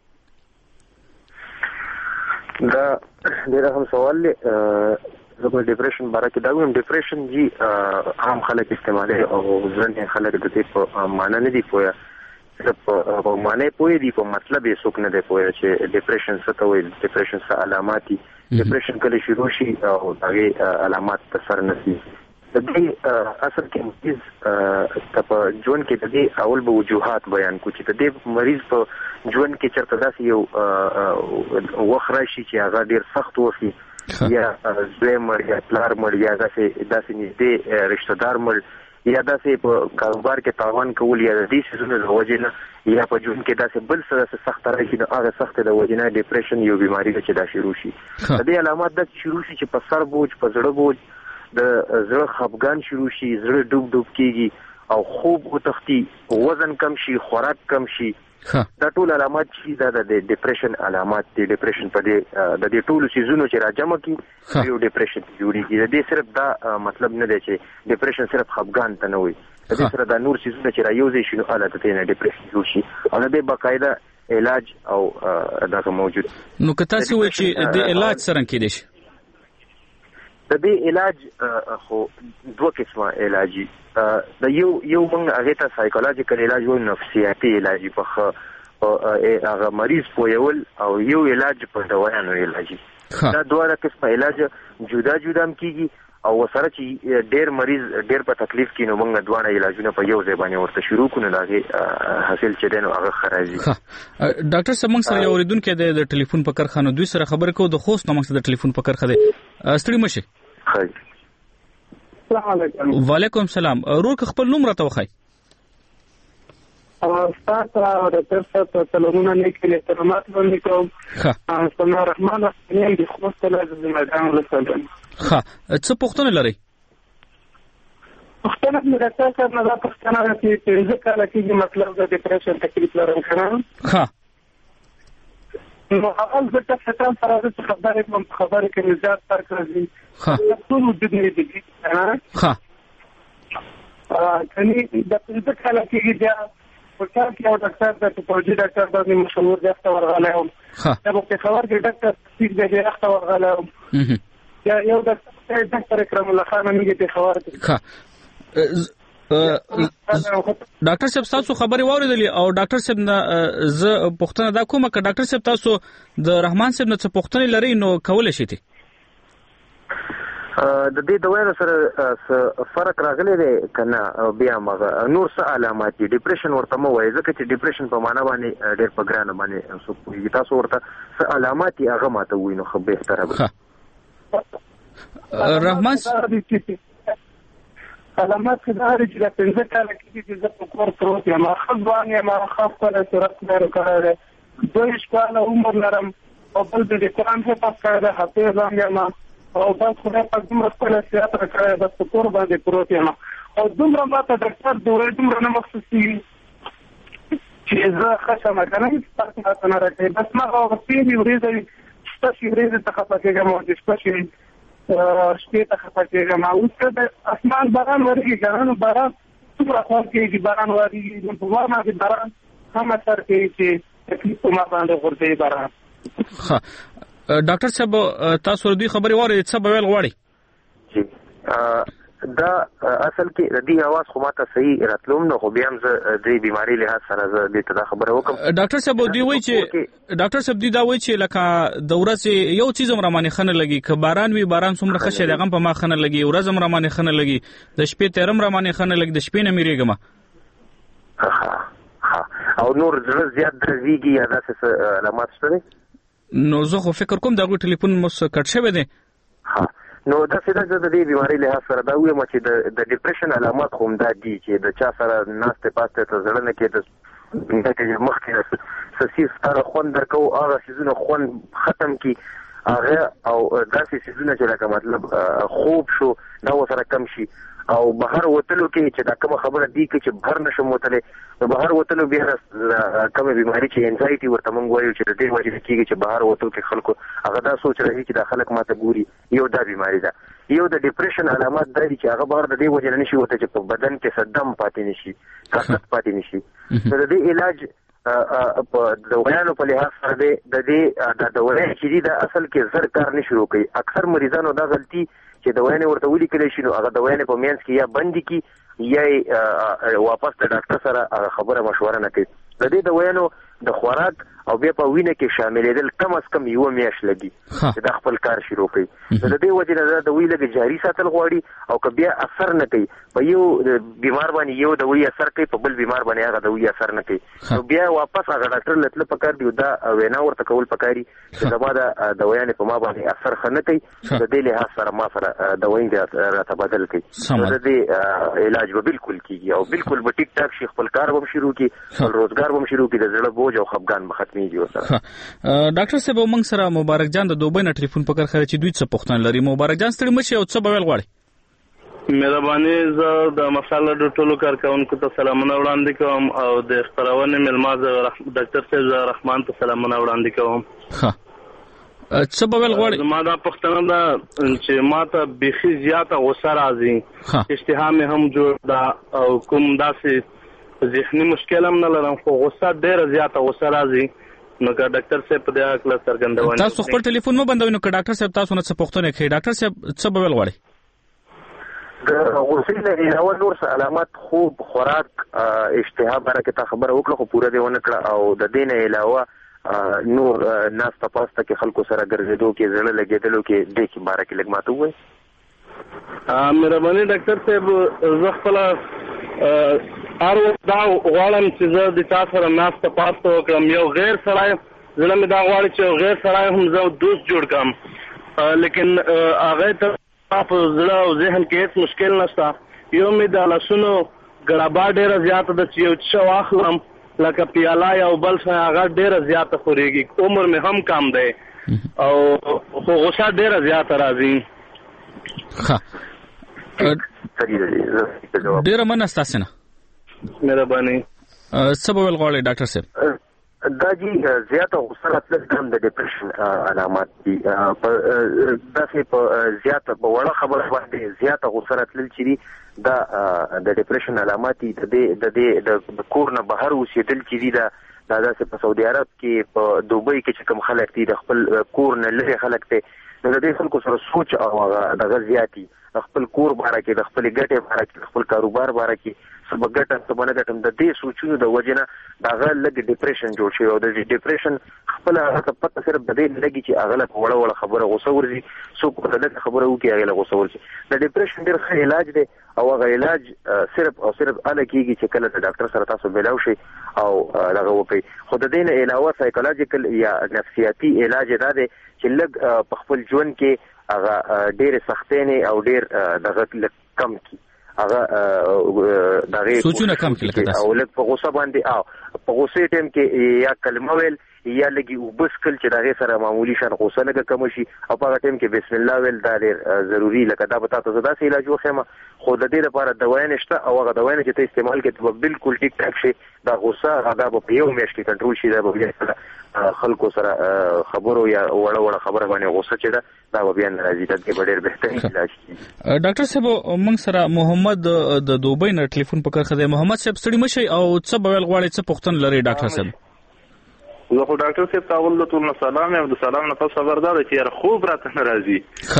[SPEAKER 20] دا ډیر هم سوال دی. زه ډیپریشن باره کې دا وایم ډیپریشن جی عام خلک استعمالوي او ځینې خلک د دې په معنا نه دي پوهه. په معنی پوهه دي په مطلب یې څوک نه دی پوهه چې ډیپریشن څه ته وایي ډیپریشن څه علامات دي. ډیپریشن کله شروع شي او هغه علامات په سر نسی د دې اصل کې مریض په ژوند کې د دې اول به وجوهات بیان کو چې د دې مریض په ژوند کې چرته داسې یو وخت راشي چې هغه ډیر سخت وسی یا زوی مړ یا پلار مړ یا داسې نږدې رشتہ دار مړ یا داسې په کاروبار کې تاوان کول یا د دې سيزونو د وجې نه یا په ژوند کې داسې بل څه سخت راشي نو هغه سخت د وجې نه ډیپریشن یو بیماری ده چې دا شروع شي. د دې علامات د شروع شي چې په سر بوج په زړه بوج د زړه خفګان شروع شي زړه ډوب ډوب کیږي او خوب وتختی وزن کم شي خوراک کم شي دا ټول علامات چې د ډیپریشن علامات دي. ډیپریشن په دې د دې ټولو سيزونو چې راجمع کی یو ډیپریشن جوړیږي. د دې صرف دا مطلب نه دی چې ډیپریشن صرف خفګان ته نه وي. د دې سره د نور سيزونه چې رايوځي شي نو حالت ته نه ډیپریشن جوړ شي او د باقاعده علاج او دا موجود.
[SPEAKER 13] نو که تاسو وایئ چې د علاج سره کې دي
[SPEAKER 20] د دې علاج خو دوه قسمه علاجي. د یو موږ هغه ته سایکولوژیکل علاج وایو، نفسیاتي علاج په هغه مریض پویول او یو علاج په دوايانو علاجي. دا دوه قسمه علاج جدا جدا کیږي او وسره چې ډېر مریض ډېر په تکلیف کې نو موږ دوه علاجونه په یو ځای باندې ورته شروع کړو دا حاصل چې دنو هغه خراجي.
[SPEAKER 13] ډاکټر سمنګ سره یو اوریدونکو د ټلیفون په کارخانه دوی سره خبرې کوو. د خوست نومک د ټلیفون په کارخانه ستړي مشه.
[SPEAKER 3] السلام علیکم.
[SPEAKER 13] وعلیکم السلام. ورور خپل نوم راته وخی.
[SPEAKER 3] استاد ډاکټر صاحب تلونه نه کړی احترامات باندې کوم. بسم الله الرحمن الرحیم. د خوست ولایت زمدان ولسمدان.
[SPEAKER 13] څه پوښتنه لري؟
[SPEAKER 3] پوښتنه مې راځي چې نه دا پوښتنه راځي چې ځکه لکه مطلب د ډیپریشن تکلیف لرم کنه. نو اول ځکه چې تاسو سره د خبرې کوم خبرې کې زیات فرق راځي. ټول د دې دي کنه. کني د څه کله کې بیا ورته کې یو ډاکټر د ټوپولوژي ډاکټر باندې مشهور دی ښه ورغلایم. دا په خبر کې ډاکټر سپیک دی ښه ورغلایم. یو ډاکټر کرم الله خان میږي په خبر کې.
[SPEAKER 13] ډاکټر صاحب تاسو خبري واوریدلې او ډاکټر صاحب ز پوښتنه دا کومه ک ډاکټر صاحب تاسو د رحمان صاحب نه څه پوښتنه لري نو کولای شئ.
[SPEAKER 20] د دې دوایانو سره فرق راغلی دی کنه بیا مغه نور څه علامات دي. ډیپریشن ورته مو وایي ځکه چې ډیپریشن په معنا باندې ډېر په ګرانه باندې څه کوي. تاسو ورته څه علامات یې هغه ماته وینو خو به تر به
[SPEAKER 13] رحمان
[SPEAKER 3] علامات خدای چې د پنځه کال کې چې د کور پروت یم خپل یا ما خپل صورت مې وکړه. دوی شپه عمر لرم او بل د قرآن په پاسه حافظ یم او بس خدای په کومه خپل سیاست راکړی بس کور باندې پروت یم او دومره ماته ډاکټر دوی دومره نه مخصوصي چې زه خشم کنه هیڅ فرق نه راځي. بس ما او سپینې ورځې شپه ورځې ته خپل کېږم او شپه شپې ته خپل کېږم. اوس د اسمان باران ورېږي کنه باران څومره خور کېږي باران ورېږي نو په ما باندې باران هم اثر کوي چې تکلیف په ما باندې ورته باران.
[SPEAKER 13] ډاکټر صاحب تاسو دوی خبري واره څه به ویل
[SPEAKER 20] غواړي؟ دا اصل کې د دې आवाज خو ماته صحیح راتلوم نو خو بیا هم زه د بیماری له سره زه د ته خبره وکم.
[SPEAKER 13] ډاکټر صاحب دوی وایي چې ډاکټر صاحب دوی دا وایي چې لکه د ورځې یو چیز هم رامانه خنه لګي ک باران وی باران څومره خشه دغه په ما خنه لګي ورځ هم رامانه خنه لګي د شپې تیرم رامانه خنه لګي د شپې نه میریګم.
[SPEAKER 20] او نور زیات درځيږي یا داسې علامات شته؟
[SPEAKER 13] نو زه خو فکر کوم دا غو ټلیفون مو کټ شوی دی.
[SPEAKER 20] نو دا څه د دې بیماری له سره دا وایي چې د ډیپریشن علامات هم دا دي چې د چا سره ناشته پاسته ته ځړنه کې د مخکې سسي ستاره خوند درکو هغه سيزونه خوند ختم کی هغه او داسې سيزونه چې لکه مطلب خوب شو دا وسره کم شي او بهر وتلو کې چې دا کوم خبره دی چې بهر نشم وتلې بهر وتلو بیا کوم بیماری چې انزایټي ورته مونږ وایو چې د دې وجه کېږي چې بهر وتلو کې خلکو هغه دا سوچ راځي چې دا خلک ماته ګوري. یو دا بیماری ده. یو د ډیپریشن علامات دی چې هغه بهر د دې وجه نه شي وته چې په بدن کې صدم پاتې نشي طاقت پاتې نشي. د دې علاج په دوايانو په لحاظ سره د دې د دوايي چې د اصل کې زر کار نه شروع کوي. اکثر مریضانو دا غلطي چې دوايانه ورته ولي کړی شي نو هغه دوايانه په مینس کې یا بندي کی یا واپس د ډاکټر سره خبره مشوره نه کوي. د دې دوايانو د خوراک او بیا په وینه کې شاملېدل کم از کم یو میاشت لګي چې د خپل کار شروع کوي. د دې وجه نه د وی لګي جاري ساتل غواړي او که بیا اثر نه کوي په یو بیمار باندې یو د وی اثر کوي په بل بیمار باندې هغه د وی اثر نه کوي نو بیا واپس هغه ډاکټر لته پکار دی دا وینا ورته کول پکاري چې زما د دوايانه په ما باندې اثر خنه کوي. د دې له سره ما سره دوايي راته بدل کوي. د دې علاج به بالکل کیږي او بالکل به ټیک ټاک شي خپل کار به شروع کی خپل روزګار به شروع کی د زړه بوج او خفګان به ختميږي وسره.
[SPEAKER 13] ډاکټر صاحب موږ سره مبارک جان د دوبۍ نه ټلیفون پکړ خره چې دوی څه پوښتنه لري. مبارک جان ستړي مشه او څه به ویل غواړي؟
[SPEAKER 7] مهرباني زه د مسال د ټولو کارکونکو ته سلامونه وړاندې کوم او د خبرونه ملمازه ډاکټر صاحب رحمان ته سلامونه وړاندې کوم.
[SPEAKER 13] ها څه به ول غواړي؟
[SPEAKER 7] ما دا پښتنه دا چې ما ته بيخي زیاته غوسه راځي، اشتها مې هم جوړ دا او کوم داسې ذهني مشکل هم نه لرم، خو غوسه ډیره زیاته غوسه راځي. نو که ډاکټر صاحب په دې اړه څرګندونه
[SPEAKER 13] تاسو خپل ټلیفون مو بندوي، نو که ډاکټر صاحب تاسو نه څه پوښتنه کوي، ډاکټر صاحب څه به ول غواړي؟
[SPEAKER 20] د غوسې نه علاوه نور څه علامات خوب، خوراک، اشتها برکه ته خبره وکړه خو پوره دی ونه کړه، او د دې نه علاوه نور ناسته پاسته کې خلکو سره ګرځېدو کې زړه لګېدلو کې دې کې باره کې لږ ماته ووایي.
[SPEAKER 7] مهرباني ډاکټر صاحب زه خپله هر وخت دا غواړم چې زه د تا سره ناسته پاسته وکړم، یو غیر سړی زړه مې دا غواړي چې یو غیر سړی هم زه دوست جوړ کړم، لیکن هغه ته په زړه او ذهن کې هیڅ مشکل نشته. یو مې د لاسونو ګړبا ډېره زیاته ده چې یو څه واخلم لکه پیاله یا بل څه هغه ډېره زیاته خورېږي، عمر مې هم کم دی او خو غوسه ډېره زیاته راځي.
[SPEAKER 13] ډېره مننه ستاسو نه.
[SPEAKER 7] مهرباني.
[SPEAKER 13] څه به ول غواړي ډاکټر صاحب؟
[SPEAKER 20] دا جی زیاته غوسه راتلل هم د ډیپریشن علامات دي. داسې په زیاته په وړه خبره باندې زیاته غوسه راتلل چې دي دا د ډیپریشن علامات دي. د کور نه بهر اوسېدل چې دي دا داسې په سعودي عرب کې په دوبۍ کې چې کوم خلک دي د خپل کور نه لرې خلک دي، نو د دې خلکو سره سوچ او دغه زیاتي خپل کور باره کې د خپل ګټې باره کې خپل کاروبار باره کې سبا ګټم سبا نه ګټم د دې سوچونو د وجه نه دغه لږ ډیپریشن جوړ شي، او د ډیپریشن خپل هغه پته صرف د دې لګي چې هغه له وړه خبره غوسه ورځي، څوک په دغه خبره وکړي هغه له غوسه ورځي. د ډیپریشن ډېر ښه علاج دی او هغه علاج صرف او صرف اله کېږي چې کله د ډاکټر سره تاسو ملاو شي او دغه وکړي. خو د دې نه علاوه سایکولوژیکل یا نفسیاتي علاج دا دی چې لږ په خپل ژوند کې هغه ډېر سختینې او ډېر دغه کم کی هغه دغه
[SPEAKER 13] سوچونه کم کړي لکه
[SPEAKER 20] او لږ په غوسه باندې او په غوسه ټیم کې یا کلمه ویل یا لګي وبسکل چې دغه سره معمولی شان غوسه لګه کم شي، او په هغه ټیم کې بسم الله ویل دا ډېر ضروری لکه دا به تاسو دا سه علاج وخمه. خو د دې لپاره دوايي نشته او هغه دوايي چې ته استعمال کوي ته بالکل ټیک ټاک شي، دا غوسه هغه په یو میاشت کې کنټرول شي. دا به خلکو سره خبرو یا وړه خبره باندې غوسه چې دا به بیا ناراضي ده کې ډېر بهترین علاج دی.
[SPEAKER 13] ډاکټر صاحب موږ سره محمد د دوبۍ نه ټلیفون پکړ خدای. محمد صاحب ستړي مشي او څه به ول غواړي، څه پوښتنه لري ډاکټر صاحب؟
[SPEAKER 12] زه خو ډاکټر صاحب ته اول د ټول نه سلام یم، د سلام نه پس خبردار چې یار خوب راته نه راځي.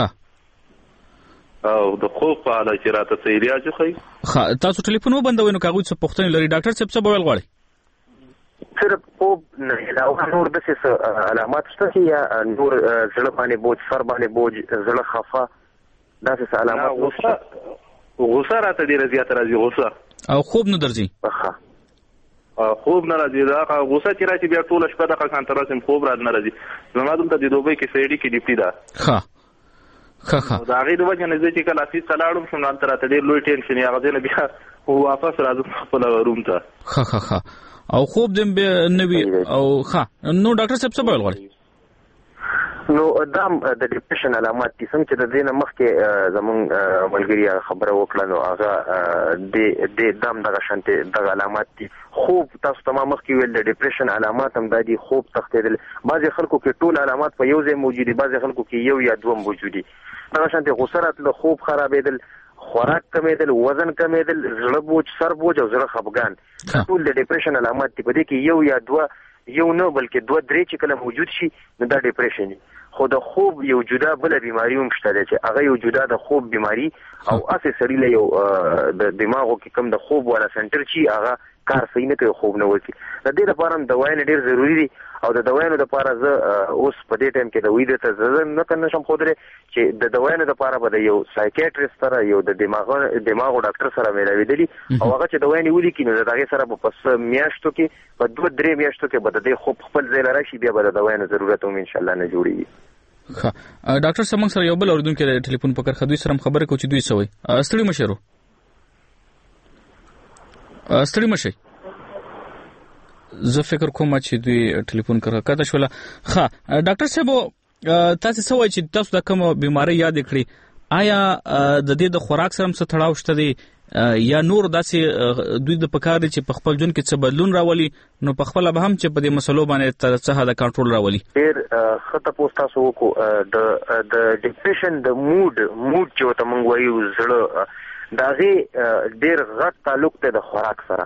[SPEAKER 12] او د خوب په اړه چې راته څه علاج خو
[SPEAKER 13] تاسو ټلیفون وبندوي، نو کاغذ څه پوښتنه لري ډاکټر صاحب څه به ول غواړي؟
[SPEAKER 20] صرف خوب نه علاوه نور د څه علامات شته یا نور زړه باندې بوج، سر باندې بوج، زړه خفه، دا څه علامات؟
[SPEAKER 12] غوسه راته ډیره زیاته راځي غوسه،
[SPEAKER 13] او خوب نه درځي.
[SPEAKER 12] خوب نه راځي، دا غوسه چې راځي بیا ټول شپه د کانتراسم خوب را نه راځي. زما دلته د دوبۍ کې سېډي کې ډیپټي ده. دا غي د وجه نه چې کله افیس تلاړم شم نن تر ډېر لوی ټینشن یا غځنه بیا واپس راځم خپل روم ته.
[SPEAKER 13] او خوب دم به نوي او نو ډاکټر صاحب څه به غواړي؟
[SPEAKER 20] نو دام د ډیپریشن علامات دي. څنګه چې د دې نه مخکې زمونږ ملګری خبره وکړه نو هغه د دام دغه شانته دغه علامات دي. خوب تاسو تمام مخکې ویل د ډیپریشن علامات هم د خوب تختیدل. بعضي خلکو کې ټول علامات په یو ځای موجود دي، بعضي خلکو کې یو یا دوه موجود دي. دغه شانته غوسه راتله، خوب خرابېدل، خوراک کمیدل، وزن کمیدل، زړه بوج، سر بوج او زړه خفګان، ټول د ډیپریشن علامات دي. په دې کې یو یا دوه، یو نه بلکې دوه درې چې کله موجود شي نو دا ډیپریشن دی. خو د خوب یو جدا بل بیماری هم شته چې هغه یو جدا د خوب بیماری او اسې سړی له یو د دماغو کې کم د خوب والا سنټر چی هغه کار صحیح نه کوي، خوب نه ورځي. د دې لپاره هم دوايي ډېر ضروری دي او د دوايانو لپاره زه اوس په دې ټایم کې د وېډه ته زه نه کنه شم خوده چې د دوايانو لپاره به یو سایکیاټریست سره یو د دماغ ډاکټر سره ملاوي او هغه چې دوايي ولي کینو دغه سره په پس میاشتو کې په 2-3 میاشتو کې به د خوب خپل ځای لراشي، بیا به د دوايانو ضرورت هم ان شاء الله نه جوړيږي.
[SPEAKER 13] ډاکټر سمنګ سره یو بل اوردونکو د ټلیفون په کار خدوی سره خبره کو چې دوی سوي ستړي مشرو ستړي مشي. زه فکر کوم چې دوی ټلیفون کړه شوله. ډاکټر صاحب تاسو سوي چې تاسو د کوم بیماری یاد کړی آیا د دې د خوراک سره څه تړاو شته دی یا نور داسې دوی د پکار دي چې په خپل ژوند کې څه بدلون راولي نو په خپل به هم چې په دې مسلو باندې تر څه حد کنټرول راولي؟
[SPEAKER 20] ډېر خطه پوسټ تاسو وکړو د ډیپریشن د موډ چې ته مونږ وایو زړه داغه ډېر غټ تعلق دی د خوراک سره.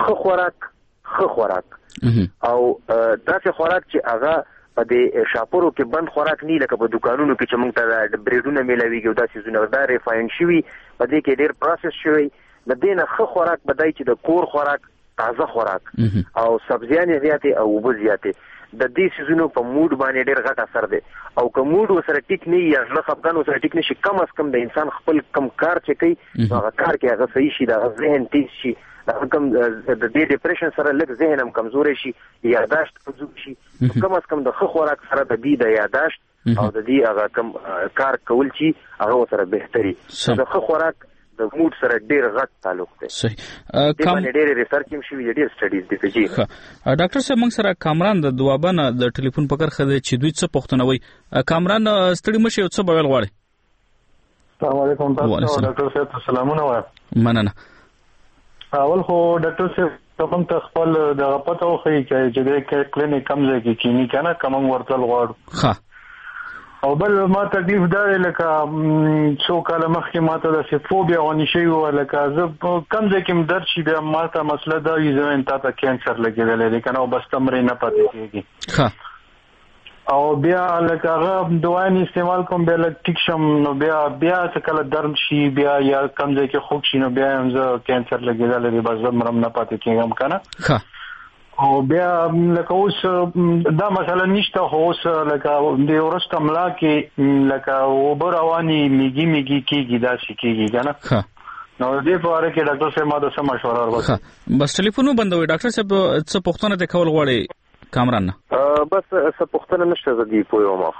[SPEAKER 20] خو خوراک او داسې خوراک چې هغه په دې شاپورو کې بند خوراک نه لکه په دکانونو کې چې موږ ته د بریډونه ملاويږي او داسې زونه دا ریفاین شوی په دې کې ډېر پروسس شوی د دې نه خو خوراک بدای چې د کور خوراک تازه خوراک او سبزیانې زیاتې او اوبه زیاتې د دې سيزونو په موډ باندې ډېر غټ اثر دی او که موډ وسره ټیک نه یا ځل خپګان وسره ټیک نشي کم از کم د انسان خپل کم کار چې کوي هغه کار کې هغه صحیح شي د ذهن تیز شي کم د دې ډیپریشن سره لږ ذهن هم کمزوري شي یاداشت کمزوري شي کم از کم د خوراک سره د دې د یاداشت او د دې هغه کم کار کول شي هغه سره بهتري د خوراک د موډ سره ډیر غټ تعلق دی.
[SPEAKER 13] صحیح.
[SPEAKER 20] کوم ډیر ریسرچ هم شوی ډیر سټډیز دي چې
[SPEAKER 13] ډاکټر صاحب موږ سره کامران د دوابنه د ټلیفون پکړ خده چې دوی څه پوښتنه وي. کامران ستړي مشه او څه بویل غواړي؟
[SPEAKER 6] السلام علیکم ډاکټر صاحب. سلامونه وایم.
[SPEAKER 13] مننه.
[SPEAKER 6] اول خو ډاکټر صاحب کوم ته خپل د پته وخی چې د کلینیک کم ځای کې کینی کنه کوم ورتل غواړو.
[SPEAKER 13] ها
[SPEAKER 6] او بل ما تکلیف دار لکه څو کاله مخکې ماته د سفوبیا ونی شي ولکه زه کم ځای کې درد شي بیا ماته مسله دا یي زه انت ته کینسر لګیدل دي کنه او بس تمرین نه پاتې کیږي.
[SPEAKER 13] ها
[SPEAKER 6] او بیا لکه هغه دوايي استعمال کوم بیا ټیک شم نو بیا څه کله درد شي بیا یا کم ځای کې خوږ شي نو بیا هم زه کینسر لګیدل دي بس مرم نه پاتې کیږم کنه.
[SPEAKER 13] ها
[SPEAKER 6] او بیا لکه اوس دا مسله نشته خو اوس لکه د ورسته ملا کې لکه وبر رواني میږي کیږي دا شي کیږي کنه. نو دې په اړه کې ډاکټر صاحب ما د سم مشوره ورکړه.
[SPEAKER 13] بس ټلیفون بندوي ډاکټر صاحب څه پوښتنه د کول غواړي کامران نه؟
[SPEAKER 20] بس څه پوښتنه نشته زدي پوهه ما.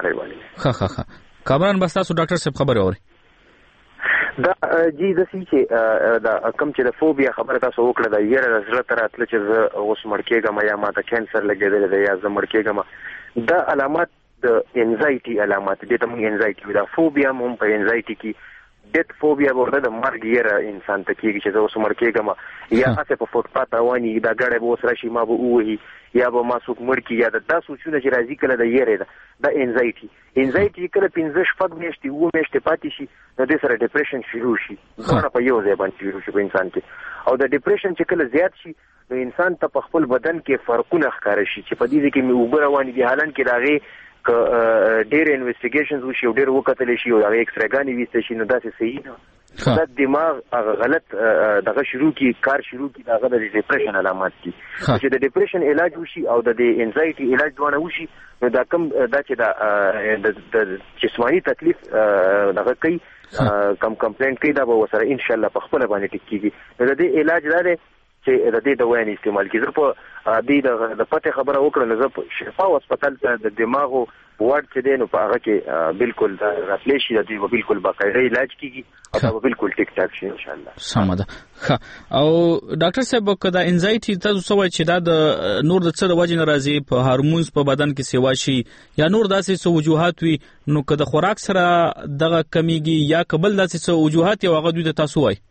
[SPEAKER 13] ها کامران بس تاسو ډاکټر صاحب خبره اوري.
[SPEAKER 20] دا جی د سې چې دا کم چې د فوبیا خبره تاسو وکړه دا یره د زړه تر اتل چې زه اوس مړ کېږم یا ما ته کینسر لګیدل دی یا زه مړ کېږم دا علامات د انزایټي علامات دي. ته موږ انزایټي دا فوبیا هم په انزایټي کې ډیت فوبیا ورته د مرګ یره انسان ته کېږي چې زه اوس مړ کېږم یا هڅه په فوټپات رواني دا ګړې به اوس راشي ما به ووهي یا به ما څوک مړ کړي یا دا سوچونه چې راځي کله د یره ده دا انزایټي کله 15-16 میاشتې 7 میاشتې پاتې شي نو د سره ډیپریشن شروع شي دا په یو ځای باندې شروع شي په انسان کې او د ډیپریشن چې کله زیات شي نو انسان ته په خپل بدن کې فرقونه ښکار شي چې په دې کې مې وګرواني دي حالان کې داغه ډېر انویسټیګیشنز وشي او ډېر وکتل شي او هغه ایکسټراګانی ویسته شي نو دا څه صحیح نه دا دماغ هغه غلط دغه شروع کی کار شروع کی دغه د ډیپریشن علامات دي چې د ډیپریشن علاج وشي او د انزایټي علاج دونه وشي نو دا کم دا چې د جسمانی تکلیف دغه کوي کم کمپلینټ کوي دا به وسره ان شاء الله په خپل باندې ټیک کیږي نو د دې علاج لري چې د دې دوايي استعمال کیږي په دې د پته خبره وکړه نو زه شفا هسپتال ته د دماغو وارد چې دی نو په هغه کې بالکل راتلی شي د دې بالکل باقاعده علاج کیږي او دا بالکل ټیک ټاک شي ان شاء الله.
[SPEAKER 13] سمه ده. او ډاکټر صاحب کدا انزایټي تاسو سوای چې دا د نور د څه د وجه ناراضي په هارمونز په بدن کې سیوا شي یا نور داسې څه وجوهات وي نو کدا خوراک سره دغه کمیږي یا قبل داسې څه وجوهات یو هغه دوی د تاسو وای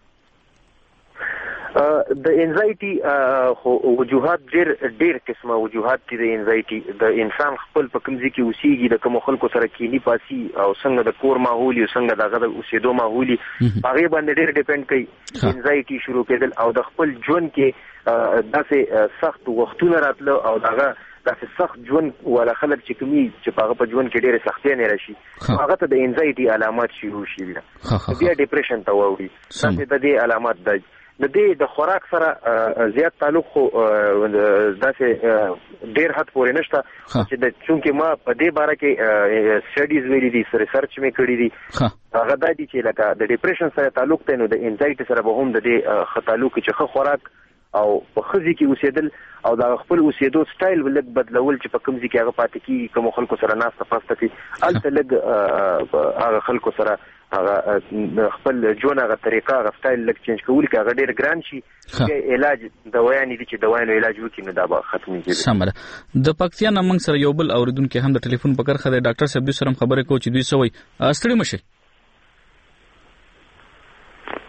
[SPEAKER 20] د انزایټي خو وجوهات ډېر قسمه وجوهات دي د انزایټي د انسان خپل په کوم ځای کې اوسېږي د کوم خلکو سره کینی پاسي او څنګه د کور ماحول او څنګه دغه د اوسېدو ماحول هغه باندې ډېر ډیپند کوي انزایټي شروع کېدل او د خپل ژوند کې داسې سخت وختونه راتله او دغه داسې سخت ژوند ولا خلک چې کومي چې هغه په ژوند کې ډېر سختۍ نه راشي هغه ته د انزایټي علامات شروع شي بیا ډیپریشن ته ووري داسې د دې علامات د دې خوراک سره زیات تعلق خو داسې ډېر حد پورې نشته چې د چونکې ما په دې باره کې سټډیز ویلي دي ریسرچ مې کړی دي هغه دا دي چې لکه د ډیپریشن سره تعلق دی نو د انزایټي سره به هم د دې تعلق چې ښه خوراک او په خزي کې اوسېدل او د خپل اوسېدو سټایل ولګ بدلول چې په کوم ځای کې هغه پاتې کیږي کوم خلکو سره ناسته پاسته کوي الته لګ هغه خلکو سره هغه خپل ژوند هغه طریقه هغه سټایل لګ چینج کول کې هغه ډېر ګران شي علاج دوايانې دي چې دوايانو علاج وکړي نو دا به ختمېږي.
[SPEAKER 13] سمره د پکتیا نمنګ سره یو بل اوریدونکو هم د ټلیفون پکړ خله ډاکټر صاحب سره خبرې کوي چې دوی سوي استړي مشه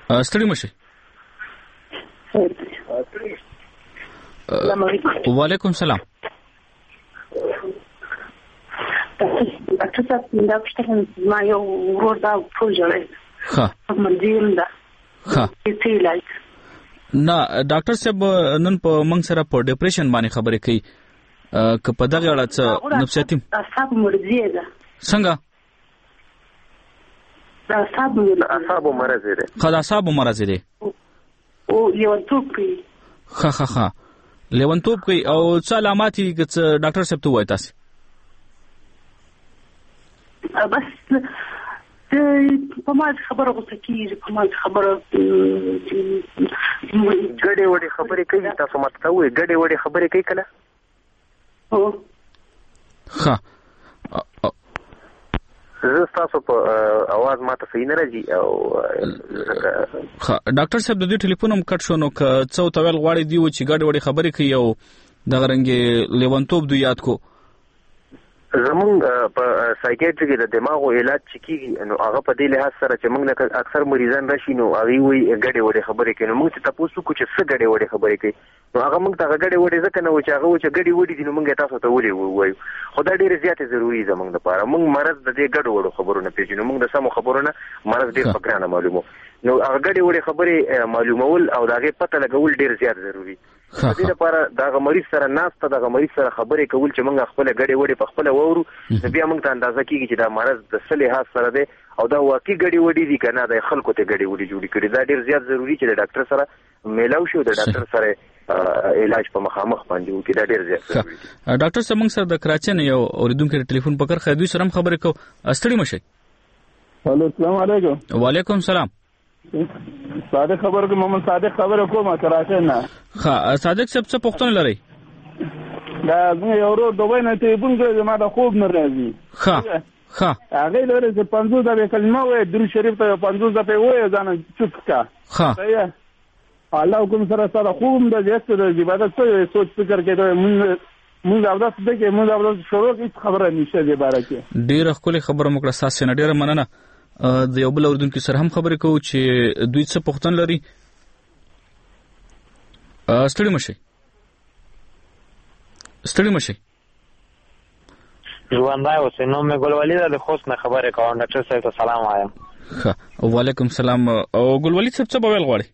[SPEAKER 13] ستړي مشه. وعلیکم سلام.
[SPEAKER 8] ډاکټر صاحب دا پښتنه ما یو ورور دا پروژه
[SPEAKER 13] ها
[SPEAKER 8] مندیم دا
[SPEAKER 13] ها
[SPEAKER 8] څه علاج
[SPEAKER 13] نه ډاکټر صاحب نن په موږ سره په ډیپریشن باندې خبرې کوي که په دغه اړه څه نفسیاتي
[SPEAKER 8] اعصاب مرضی ده
[SPEAKER 13] څنګه
[SPEAKER 8] اعصاب
[SPEAKER 20] مرض ده
[SPEAKER 13] خدا اعصاب مرض ده
[SPEAKER 8] او لیونتوب کوي
[SPEAKER 13] ها لیونتوب کوي او څه علامات دي چې ډاکټر صاحب ته وایي تاسو
[SPEAKER 8] بس په ما خبره غوسه کیږي په ما خبره
[SPEAKER 20] ګډې وډې خبرې کوي تاسو ماته وایي ګډې وډې خبرې کوي کله
[SPEAKER 13] ها
[SPEAKER 20] زه تاسو په आवाज ماته صحیح نه راځي او
[SPEAKER 13] ها ډاکټر صاحب د دې ټلیفون هم کټ شو نو که څو تویل غواړي دی چې ګډې وډې خبرې کوي او دغه رنګ لیونتوب دوی یاد کو
[SPEAKER 20] زمونږ په سایکیټري کې د دماغو علاج چې کیږي نو هغه په دې لحاظ سره چې موږ اکثر مریضان راشي نو هغه وي ګډې وډې خبرې کوي نو موږ ته تاسو کو چې څه ګډې وډې خبرې کوي نو هغه موږ ته ګډې وډې ځکه نه و چې هغه چې ګډې وډې دي نو موږ تاسو ته ولې وایو خو دا ډېر زیات ضروری زمونږ لپاره موږ مرض د دې ګډ وډو خبرونه پیژنو موږ د سمو خبرونه مرض ډېر پکرانه معلومو نو هغه ګډې وډې خبرې معلومول او داغه پته لګول ډېر زیات ضروری د دې لپاره دا مریض سره ناسته د مریض سره خبرې کول چې موږ خپل ګډې وډې په خپل وورو بیا موږ ته اندازه کیږي چې دا مرض د صلیحات سره دی او دا واقعي ګډې وډې دي کنه د خلکو ته ګډې وډې جوړې کړي دا ډېر زیات ضروری چې د ډاکټر سره میلاو شو د ډاکټر سره علاج په مخامخ باندې وکړي دا ډېر زیات ضروری دی
[SPEAKER 13] ډاکټر صاحب موږ سره د کراچۍ نه یو اوریدونکو ټلیفون پکړ خدای سره خبرې کو استړي مشه.
[SPEAKER 22] هلو السلام علیکم.
[SPEAKER 13] وعلیکم سلام.
[SPEAKER 22] صادق خبر کوم محمد صادق خبر کوم کراچۍ نه.
[SPEAKER 13] ها صادق صاحب څه پوښتنه لري؟
[SPEAKER 22] دا یو ورو دوی نه ته بونګه ما د خوب نه راځي.
[SPEAKER 13] ها
[SPEAKER 22] هغه لري چې 50 دقیقې کلمه وې درود شریف ته 50 دقیقې وې ځان چوپ کا.
[SPEAKER 13] ها
[SPEAKER 22] الله حکم سره سره خوب د جست د عبادت څه سوچ فکر کړو موږ اوداس دغه موږ اوداس شروع هیڅ خبره نشته دی بارکه.
[SPEAKER 13] ډیره خپل خبره مکړه ساسه نه ډیره مننه. د یو بل اوردونکو سره هم خبرې کوو چې دوی څه پوښتنه لري. ستړي مشه
[SPEAKER 23] ژوندای اوسې نو مې ګلولي د خوست نه خبرې کوم ډاکټر صاحب ته سلام وایم.
[SPEAKER 13] ها وعلیکم سلام. او ګلولي صاحب څه بویل غواړي؟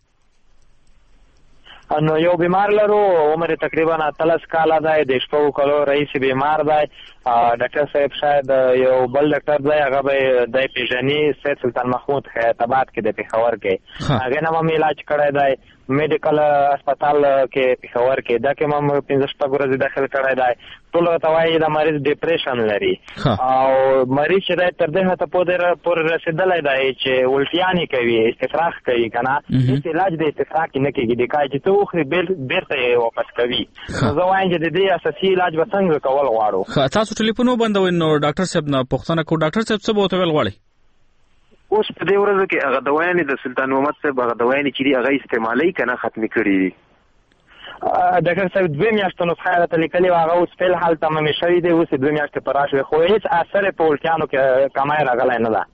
[SPEAKER 23] نو یو بیمار لرو عمر تقریبا 30 کاله دی د شپږ کالو رئیس بیمار دی ډاکټر صاحب شاید یو بل ډاکټر دی هغه به د پیژنې سید سلطان محمود خیرآباد کې د پېښور کې هغه نه مې علاج کړی دی میډیکل هسپتال کې پېښور کې دا کې مې 15 ورځې داخل کړی دی ټول توای د مریض ډیپریشن لري او مریض چې تر دې هته پور رسیدلای دی چې ولټیانی کوي استفراغ کوي کنه هیڅ علاج د استفراغ نه کېږي د کای چې ته خو بیرته واپس کوي زه وایم چې د دې اساسي علاج به څنګه کول غواړو.
[SPEAKER 13] تاسو ټلیفون وبندوي نو ډاکټر صاحب نه پوښتنه کو ډاکټر صاحب څه بوته ویل غواړي؟
[SPEAKER 20] اوس په دې ورځو کې هغه دوايانې د سلطان محمد صاحب هغه دوايانې چې هغه استعمالي کنه ختمي کړي دي.
[SPEAKER 23] ډاکټر صاحب 2 میاشتې نو خیرات لیکلي هغه اوس په حال تمام شوی دی اوس 2 میاشتې پر راشه خو هیڅ اثر په ولټیانو کې کمای راغلی نه ده.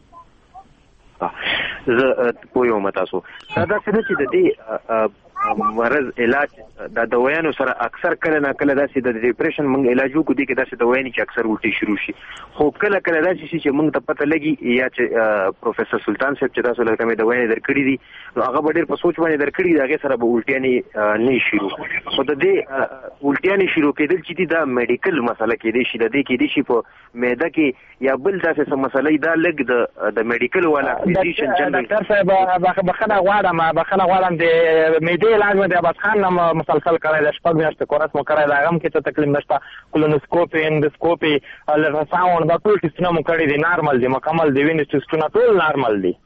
[SPEAKER 20] زه پوهیږم تاسو دا څه چې د دې مرض علاج د دوايانو سره اکثر کله نه کله داسې د ډیپریشن موږ علاج وکړو دي کې داسې دوايانې چې اکثر ولټي شروع شي خو کله داسې شي چې موږ ته پته لګي یا چې پروفیسور سلطان صاحب چې تاسو لکه مې دوايانې درکړي دي نو هغه به ډېر په سوچ باندې درکړي دي هغه سره به ولټیانې نه شروع خو د دې ولټیانې شروع کېدل چې دا میډیکل مسله کې دي چې د دې کې دي چې په معده کې یا بل داسې څه مسله دا لګ د میډیکل والا فزیشن
[SPEAKER 23] ډاکټر صاحب بخښنه غواړم د میډي علاج مې د عباس خان نام مسلسل کړی د شپږ میاشتې کورس مو کړی دا هم کې ته تکلیف نشته کولونوسکوپي اندوسکوپي الټراساوند دا ټول ټیسټونه مو کړی دي نارمل دي مکمل دي وینې ټیسټونه ټول نارمل دي.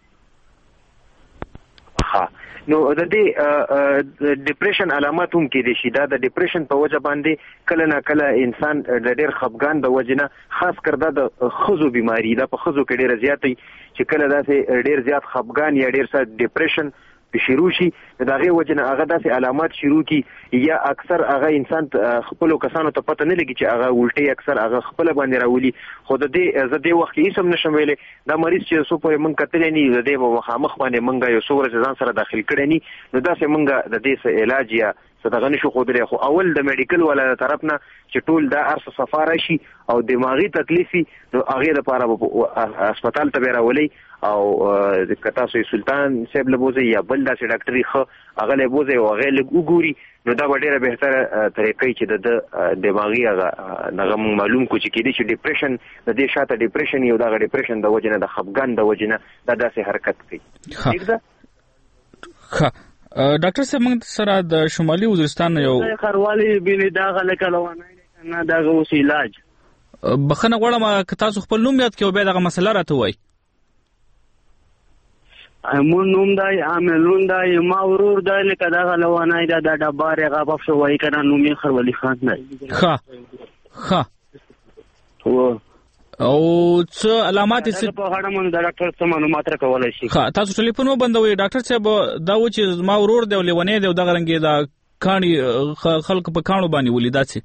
[SPEAKER 20] ها نو د دې ډیپریشن علامات هم کې دي چې دا د ډیپریشن په وجه باندې کله نه کله انسان د ډېر خپګان د وجه نه خاص کر دا د خزو بیماری دا په خزو کې ډېر زیاتې چې کله داسې ډېر زیات خپګان یا ډېر سات ډیپریشن شروع شي دغه وجنه هغه داسې علامات شروع کی یا اکثر هغه انسان خپل کسانو ته پته نه لګي چې هغه الټي اکثر هغه خپل باندې راولي. خو د دې زده وخت کې هیڅ هم نشم ویلې دا مریض چې سو پورې مونږ کتلې نه د دې مخامخ باندې مونږ یو څو ورځې ځان سره داخل کړی نه نو داسې مونږ د دې علاج یا صدغه نشو خودلې. خو اول د میډیکل ولا طرف نه چې ټول دا ارس سفاره شي او دماغي تکلیفي نو هغه لپاره هسپتال ته راولي او د کتاسو سلطان صاحب لبوزي یا بل داسې ډاکټري خو هغه لبوزي او هغه لګوري نو دا ډیره بهتره طریقې چې د دماغي هغه معلوم کو چې کېدی چې ډیپریشن د دې شاته ډیپریشن یو دا ډیپریشن د وجنه د خفګان د وجنه دا داسې حرکت کوي. ٹھیک ده.
[SPEAKER 13] ډاکټر صاحب موږ سره د شمالي وزیرستان یو
[SPEAKER 4] خروالي بینه دا غلکه لوانه نه دا اوس علاج
[SPEAKER 13] بخنه غواړم که تاسو خپل نوم یاد کړئ به دا مسله راته وایي.
[SPEAKER 4] مون نوم دای عاملون دای ما ورور دای لکه دا غلوانای دا د ډبار هغه په شو وای کنه نوم یې خروالي خان دی.
[SPEAKER 13] ها او څه علامات
[SPEAKER 4] چې په هغه مون د ډاکټر څخه معلومات راکولای شي.
[SPEAKER 13] ها تاسو ټلیفون وبندوي ډاکټر صاحب دا و چې ما ورور دی ولونه دی دا غرنګي دا کانی خلک په کانو باندې ولیدا چې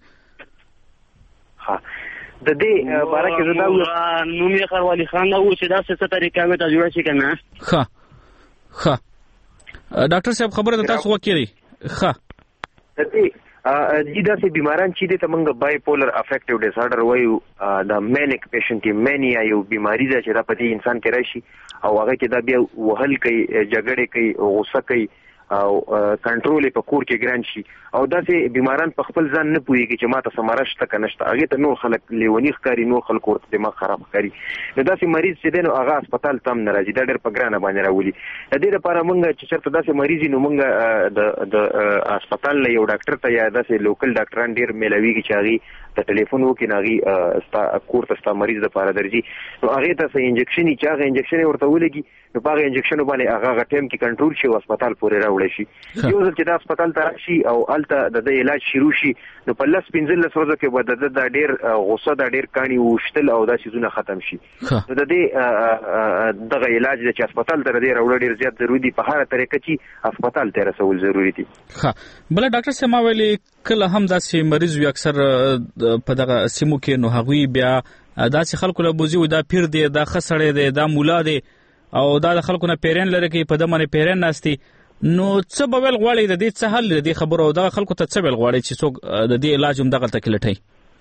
[SPEAKER 4] ها د دې بارکه زدا نوم یې خروالي خان او چې دا څه طریقه مې ته جوړ شي کنه.
[SPEAKER 13] ها ډاکټر صاحب خبره ده تاسو وکړئ. ها
[SPEAKER 20] د دې داسې بیماران چې د تمنګ بای پولر افیکټیو ډیس آرډر وایو د مینیک پیشنټ مینیا یو بیماری ده چې دا په دې انسان کې راشي او هغه کې دا بیا وهل کوي جګړه کوي غوسه کوي او کنټرول په کور کې ګران شي او داسې بیماران په خپل ځان نه پوهیږي چې ماته سماره شته که نشته هغې ته نور خلک لیوني ښکاري نور خلک ورته دماغ خراب ښکاري نو داسې مریض چې دی نو هغه هسپتال ته هم نه راځي دا ډېر په ګرانه باندې راولي. د دې لپاره مونږ چې چېرته داسې مریض نو مونږ د هسپتال له یو ډاکټر ته یا داسې لوکل ډاکټران ډېر میلاویږي چې هغې ته ټلیفون وکړي نو هغې ستا کور ته ستا مریض دپاره درځي نو هغې ته څه انجکشن چې هغه انجکشن یې ورته ولګي نو په هغه انجکشنو باندې هغه ټایم کې کنټرول شي او هسپتال پورې راوړی شي. یو ځل چې دا هسپتال ته راشي او هلته د علاج شروع شي نو په 10-15 ورځو کې به د دا ډېر غوسه دا ډېر کاڼي وشتل او دا څیزونه ختم شي. نو د دې دغه علاج چې هسپتال ته دې راوړل ډېر زیات ضروري دي په هره طریقه چې هسپتال ته رسول ضروري دي.
[SPEAKER 13] ها بل ډاکټر صاحب ما ویلي کله هم داسې مریض وي اکثر په دغه سیمو کې نو هغوی بیا داسې خلکو له بوزي دا پیر دی دا خسړی دی دا مولا دی او دا د خلکو نه پیرین لري کې په دمنه پیرین ناشتي نو څه به ول غواړي د دې څه حل دې خبرو دا خلکو ته څه ول غواړي چې څوک د دې علاج هم دغه تکلټي.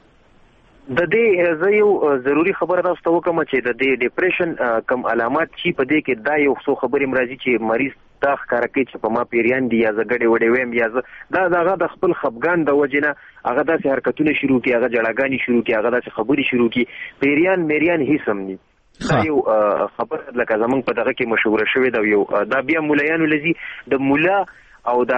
[SPEAKER 20] د دې زه یو ضروری خبره تاسو ته وکم چې د دې ډیپریشن کم علامات چې په دې کې دا یو څو خبرې مرضی چې مریض دا ښکارا کوي چې په ما پیریان دي یا زګړې وړې ویم یا دا د خپل خفګان د وجنه هغه داسې حرکتونه شروع کی هغه جړاګانی شروع کی هغه داسې خبري شروع کی پیریان میریان هیڅ هم نه دا یو خبر لکه زمونږ په دغه کې مشهوره شوې دا یو دا بیا مولایانو لذي د مولا او دا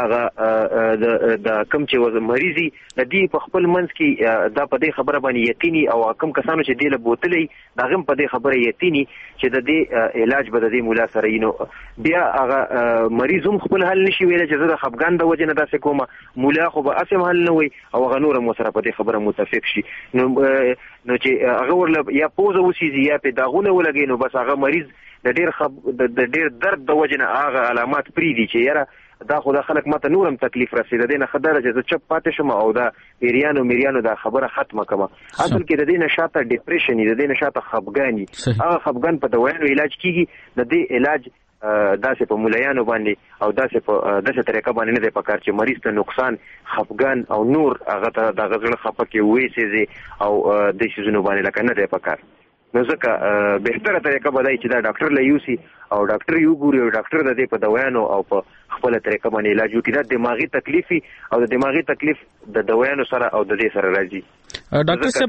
[SPEAKER 20] د کم چې مریضي د دې په خپل منځ کې دا په دې خبره باندې یقیني او کم کسانو چې دې له بوتلې دا غم په دې خبره یقیني چې د دې علاج به د دې مولا سره نو بیا هغه مریض هم خپل حل نشي ویل چې زه د خفګان د وجه نه داسې کومه مولا خو به اسیم حل نه وي او هغه نور هم سره په دې خبره متفق شي نو چې هغه ورله یا پوزه وسیږي یا په داغونه ولګي نو بس هغه مریض د ډېر درد د وجه نه هغه علامات پریدي چې یاره دا خو دا خلک ماته نورم تکلیف رسیده دینه خدای چې زه چپ پاتې شم او دا میریانو دا خبره ختمه کما اصل کې د دې نشاته ډیپریشن د دې نشاته خفګانی هغه خفګان په دوايانو علاج کیږي د دې علاج داسې په مولایانو باندې او داسې په داسې طریقه باندې نه دی پکار چې مریض ته نقصان خفګان او نور هغه ته د غزړه خفه کې وې سي او د شیزونو باندې لکه نه دی پکار نو ځکه بهتره طریقه بدای چې دا ډاکټر له یوسي او ډاکټر یو ګوري او ډاکټر د دې په دوايانو او په خپل طریقه باندې علاج وکړي دا دماغي تکلیفي او د دماغي تکلیف د دوايانو سره او د دې سره راځي.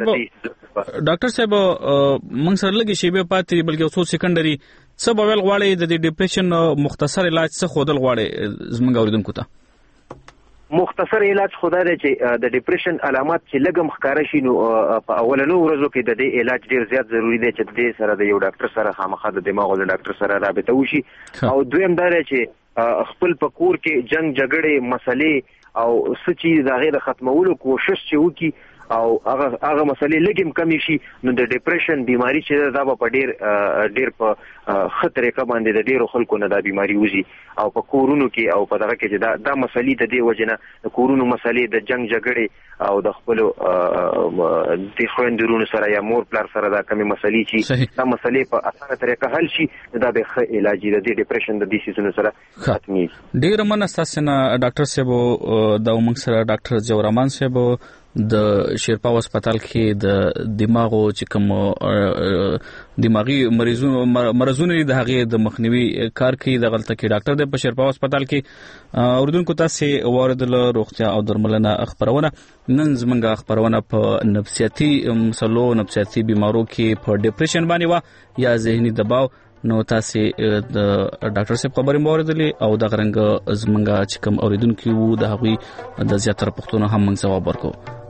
[SPEAKER 13] ډاکټر صاحب موږ سره لګي شی به پاتې بلکې اوسو سکندري څه به ول غواړي د دې ډیپریشن مختصر علاج څه خودل غواړي زموږ اوریدونکو ته
[SPEAKER 20] مختصر علاج خدای دی چې د ډیپریشن علامات چې لګم ښکارا شي نو په اولنو ورځو کې د دې علاج ډیر زیات ضروری دی چې د دې سره د یو ډاکټر سره خامخا د دماغ او د ډاکټر سره رابطه وشي او دویم دا دی چې خپل په کور کې جنگ جګړې مسلې او سچي دغه د ختمولو کوشش چې وکي او هغه مسلې لګم کمی شي نو د ډیپریشن بیماری چې دا په ډیر په خطر کې باندې د ډیرو خلکو نه دا بیماری وځي او په کورونو کې او په دغه کې چې دا مسلې د دې وجنه د کورونو مسلې د جنگ جګړې او د خپل د خويندرونو سره یا مور پلار سره دا کمی مسلې چې دا مسلې په اسانه طریقه حل شي دا به ښه علاج د ډیپریشن د دې سيزونو سره ختمي.
[SPEAKER 13] ډیر منستاسنه ډاکټر صاحب د موږ سره ډاکټر جوړرحمان صاحب د شیرپا هسپتال کې د دماغو چې کوم دماغي مرزونه د هغه د مخنیوي کار کوي د غلطه کې ډاکټر د شیرپا هسپتال کې اوردونکو تاسو واردله روغتیا او درملنه خبرونه نن زمونږه خبرونه په نفسیاتي مسلو نفسیاتي بیمارو کې په ډیپریشن باندې وا یا ذهني دباو نو تاسو د ډاکټر صاحب خبرې موردلې او د غرنګ زمونږه چې کوم اوریدونکو د هغوی د زیاتره پښتنو هم موږ جواب ورکو.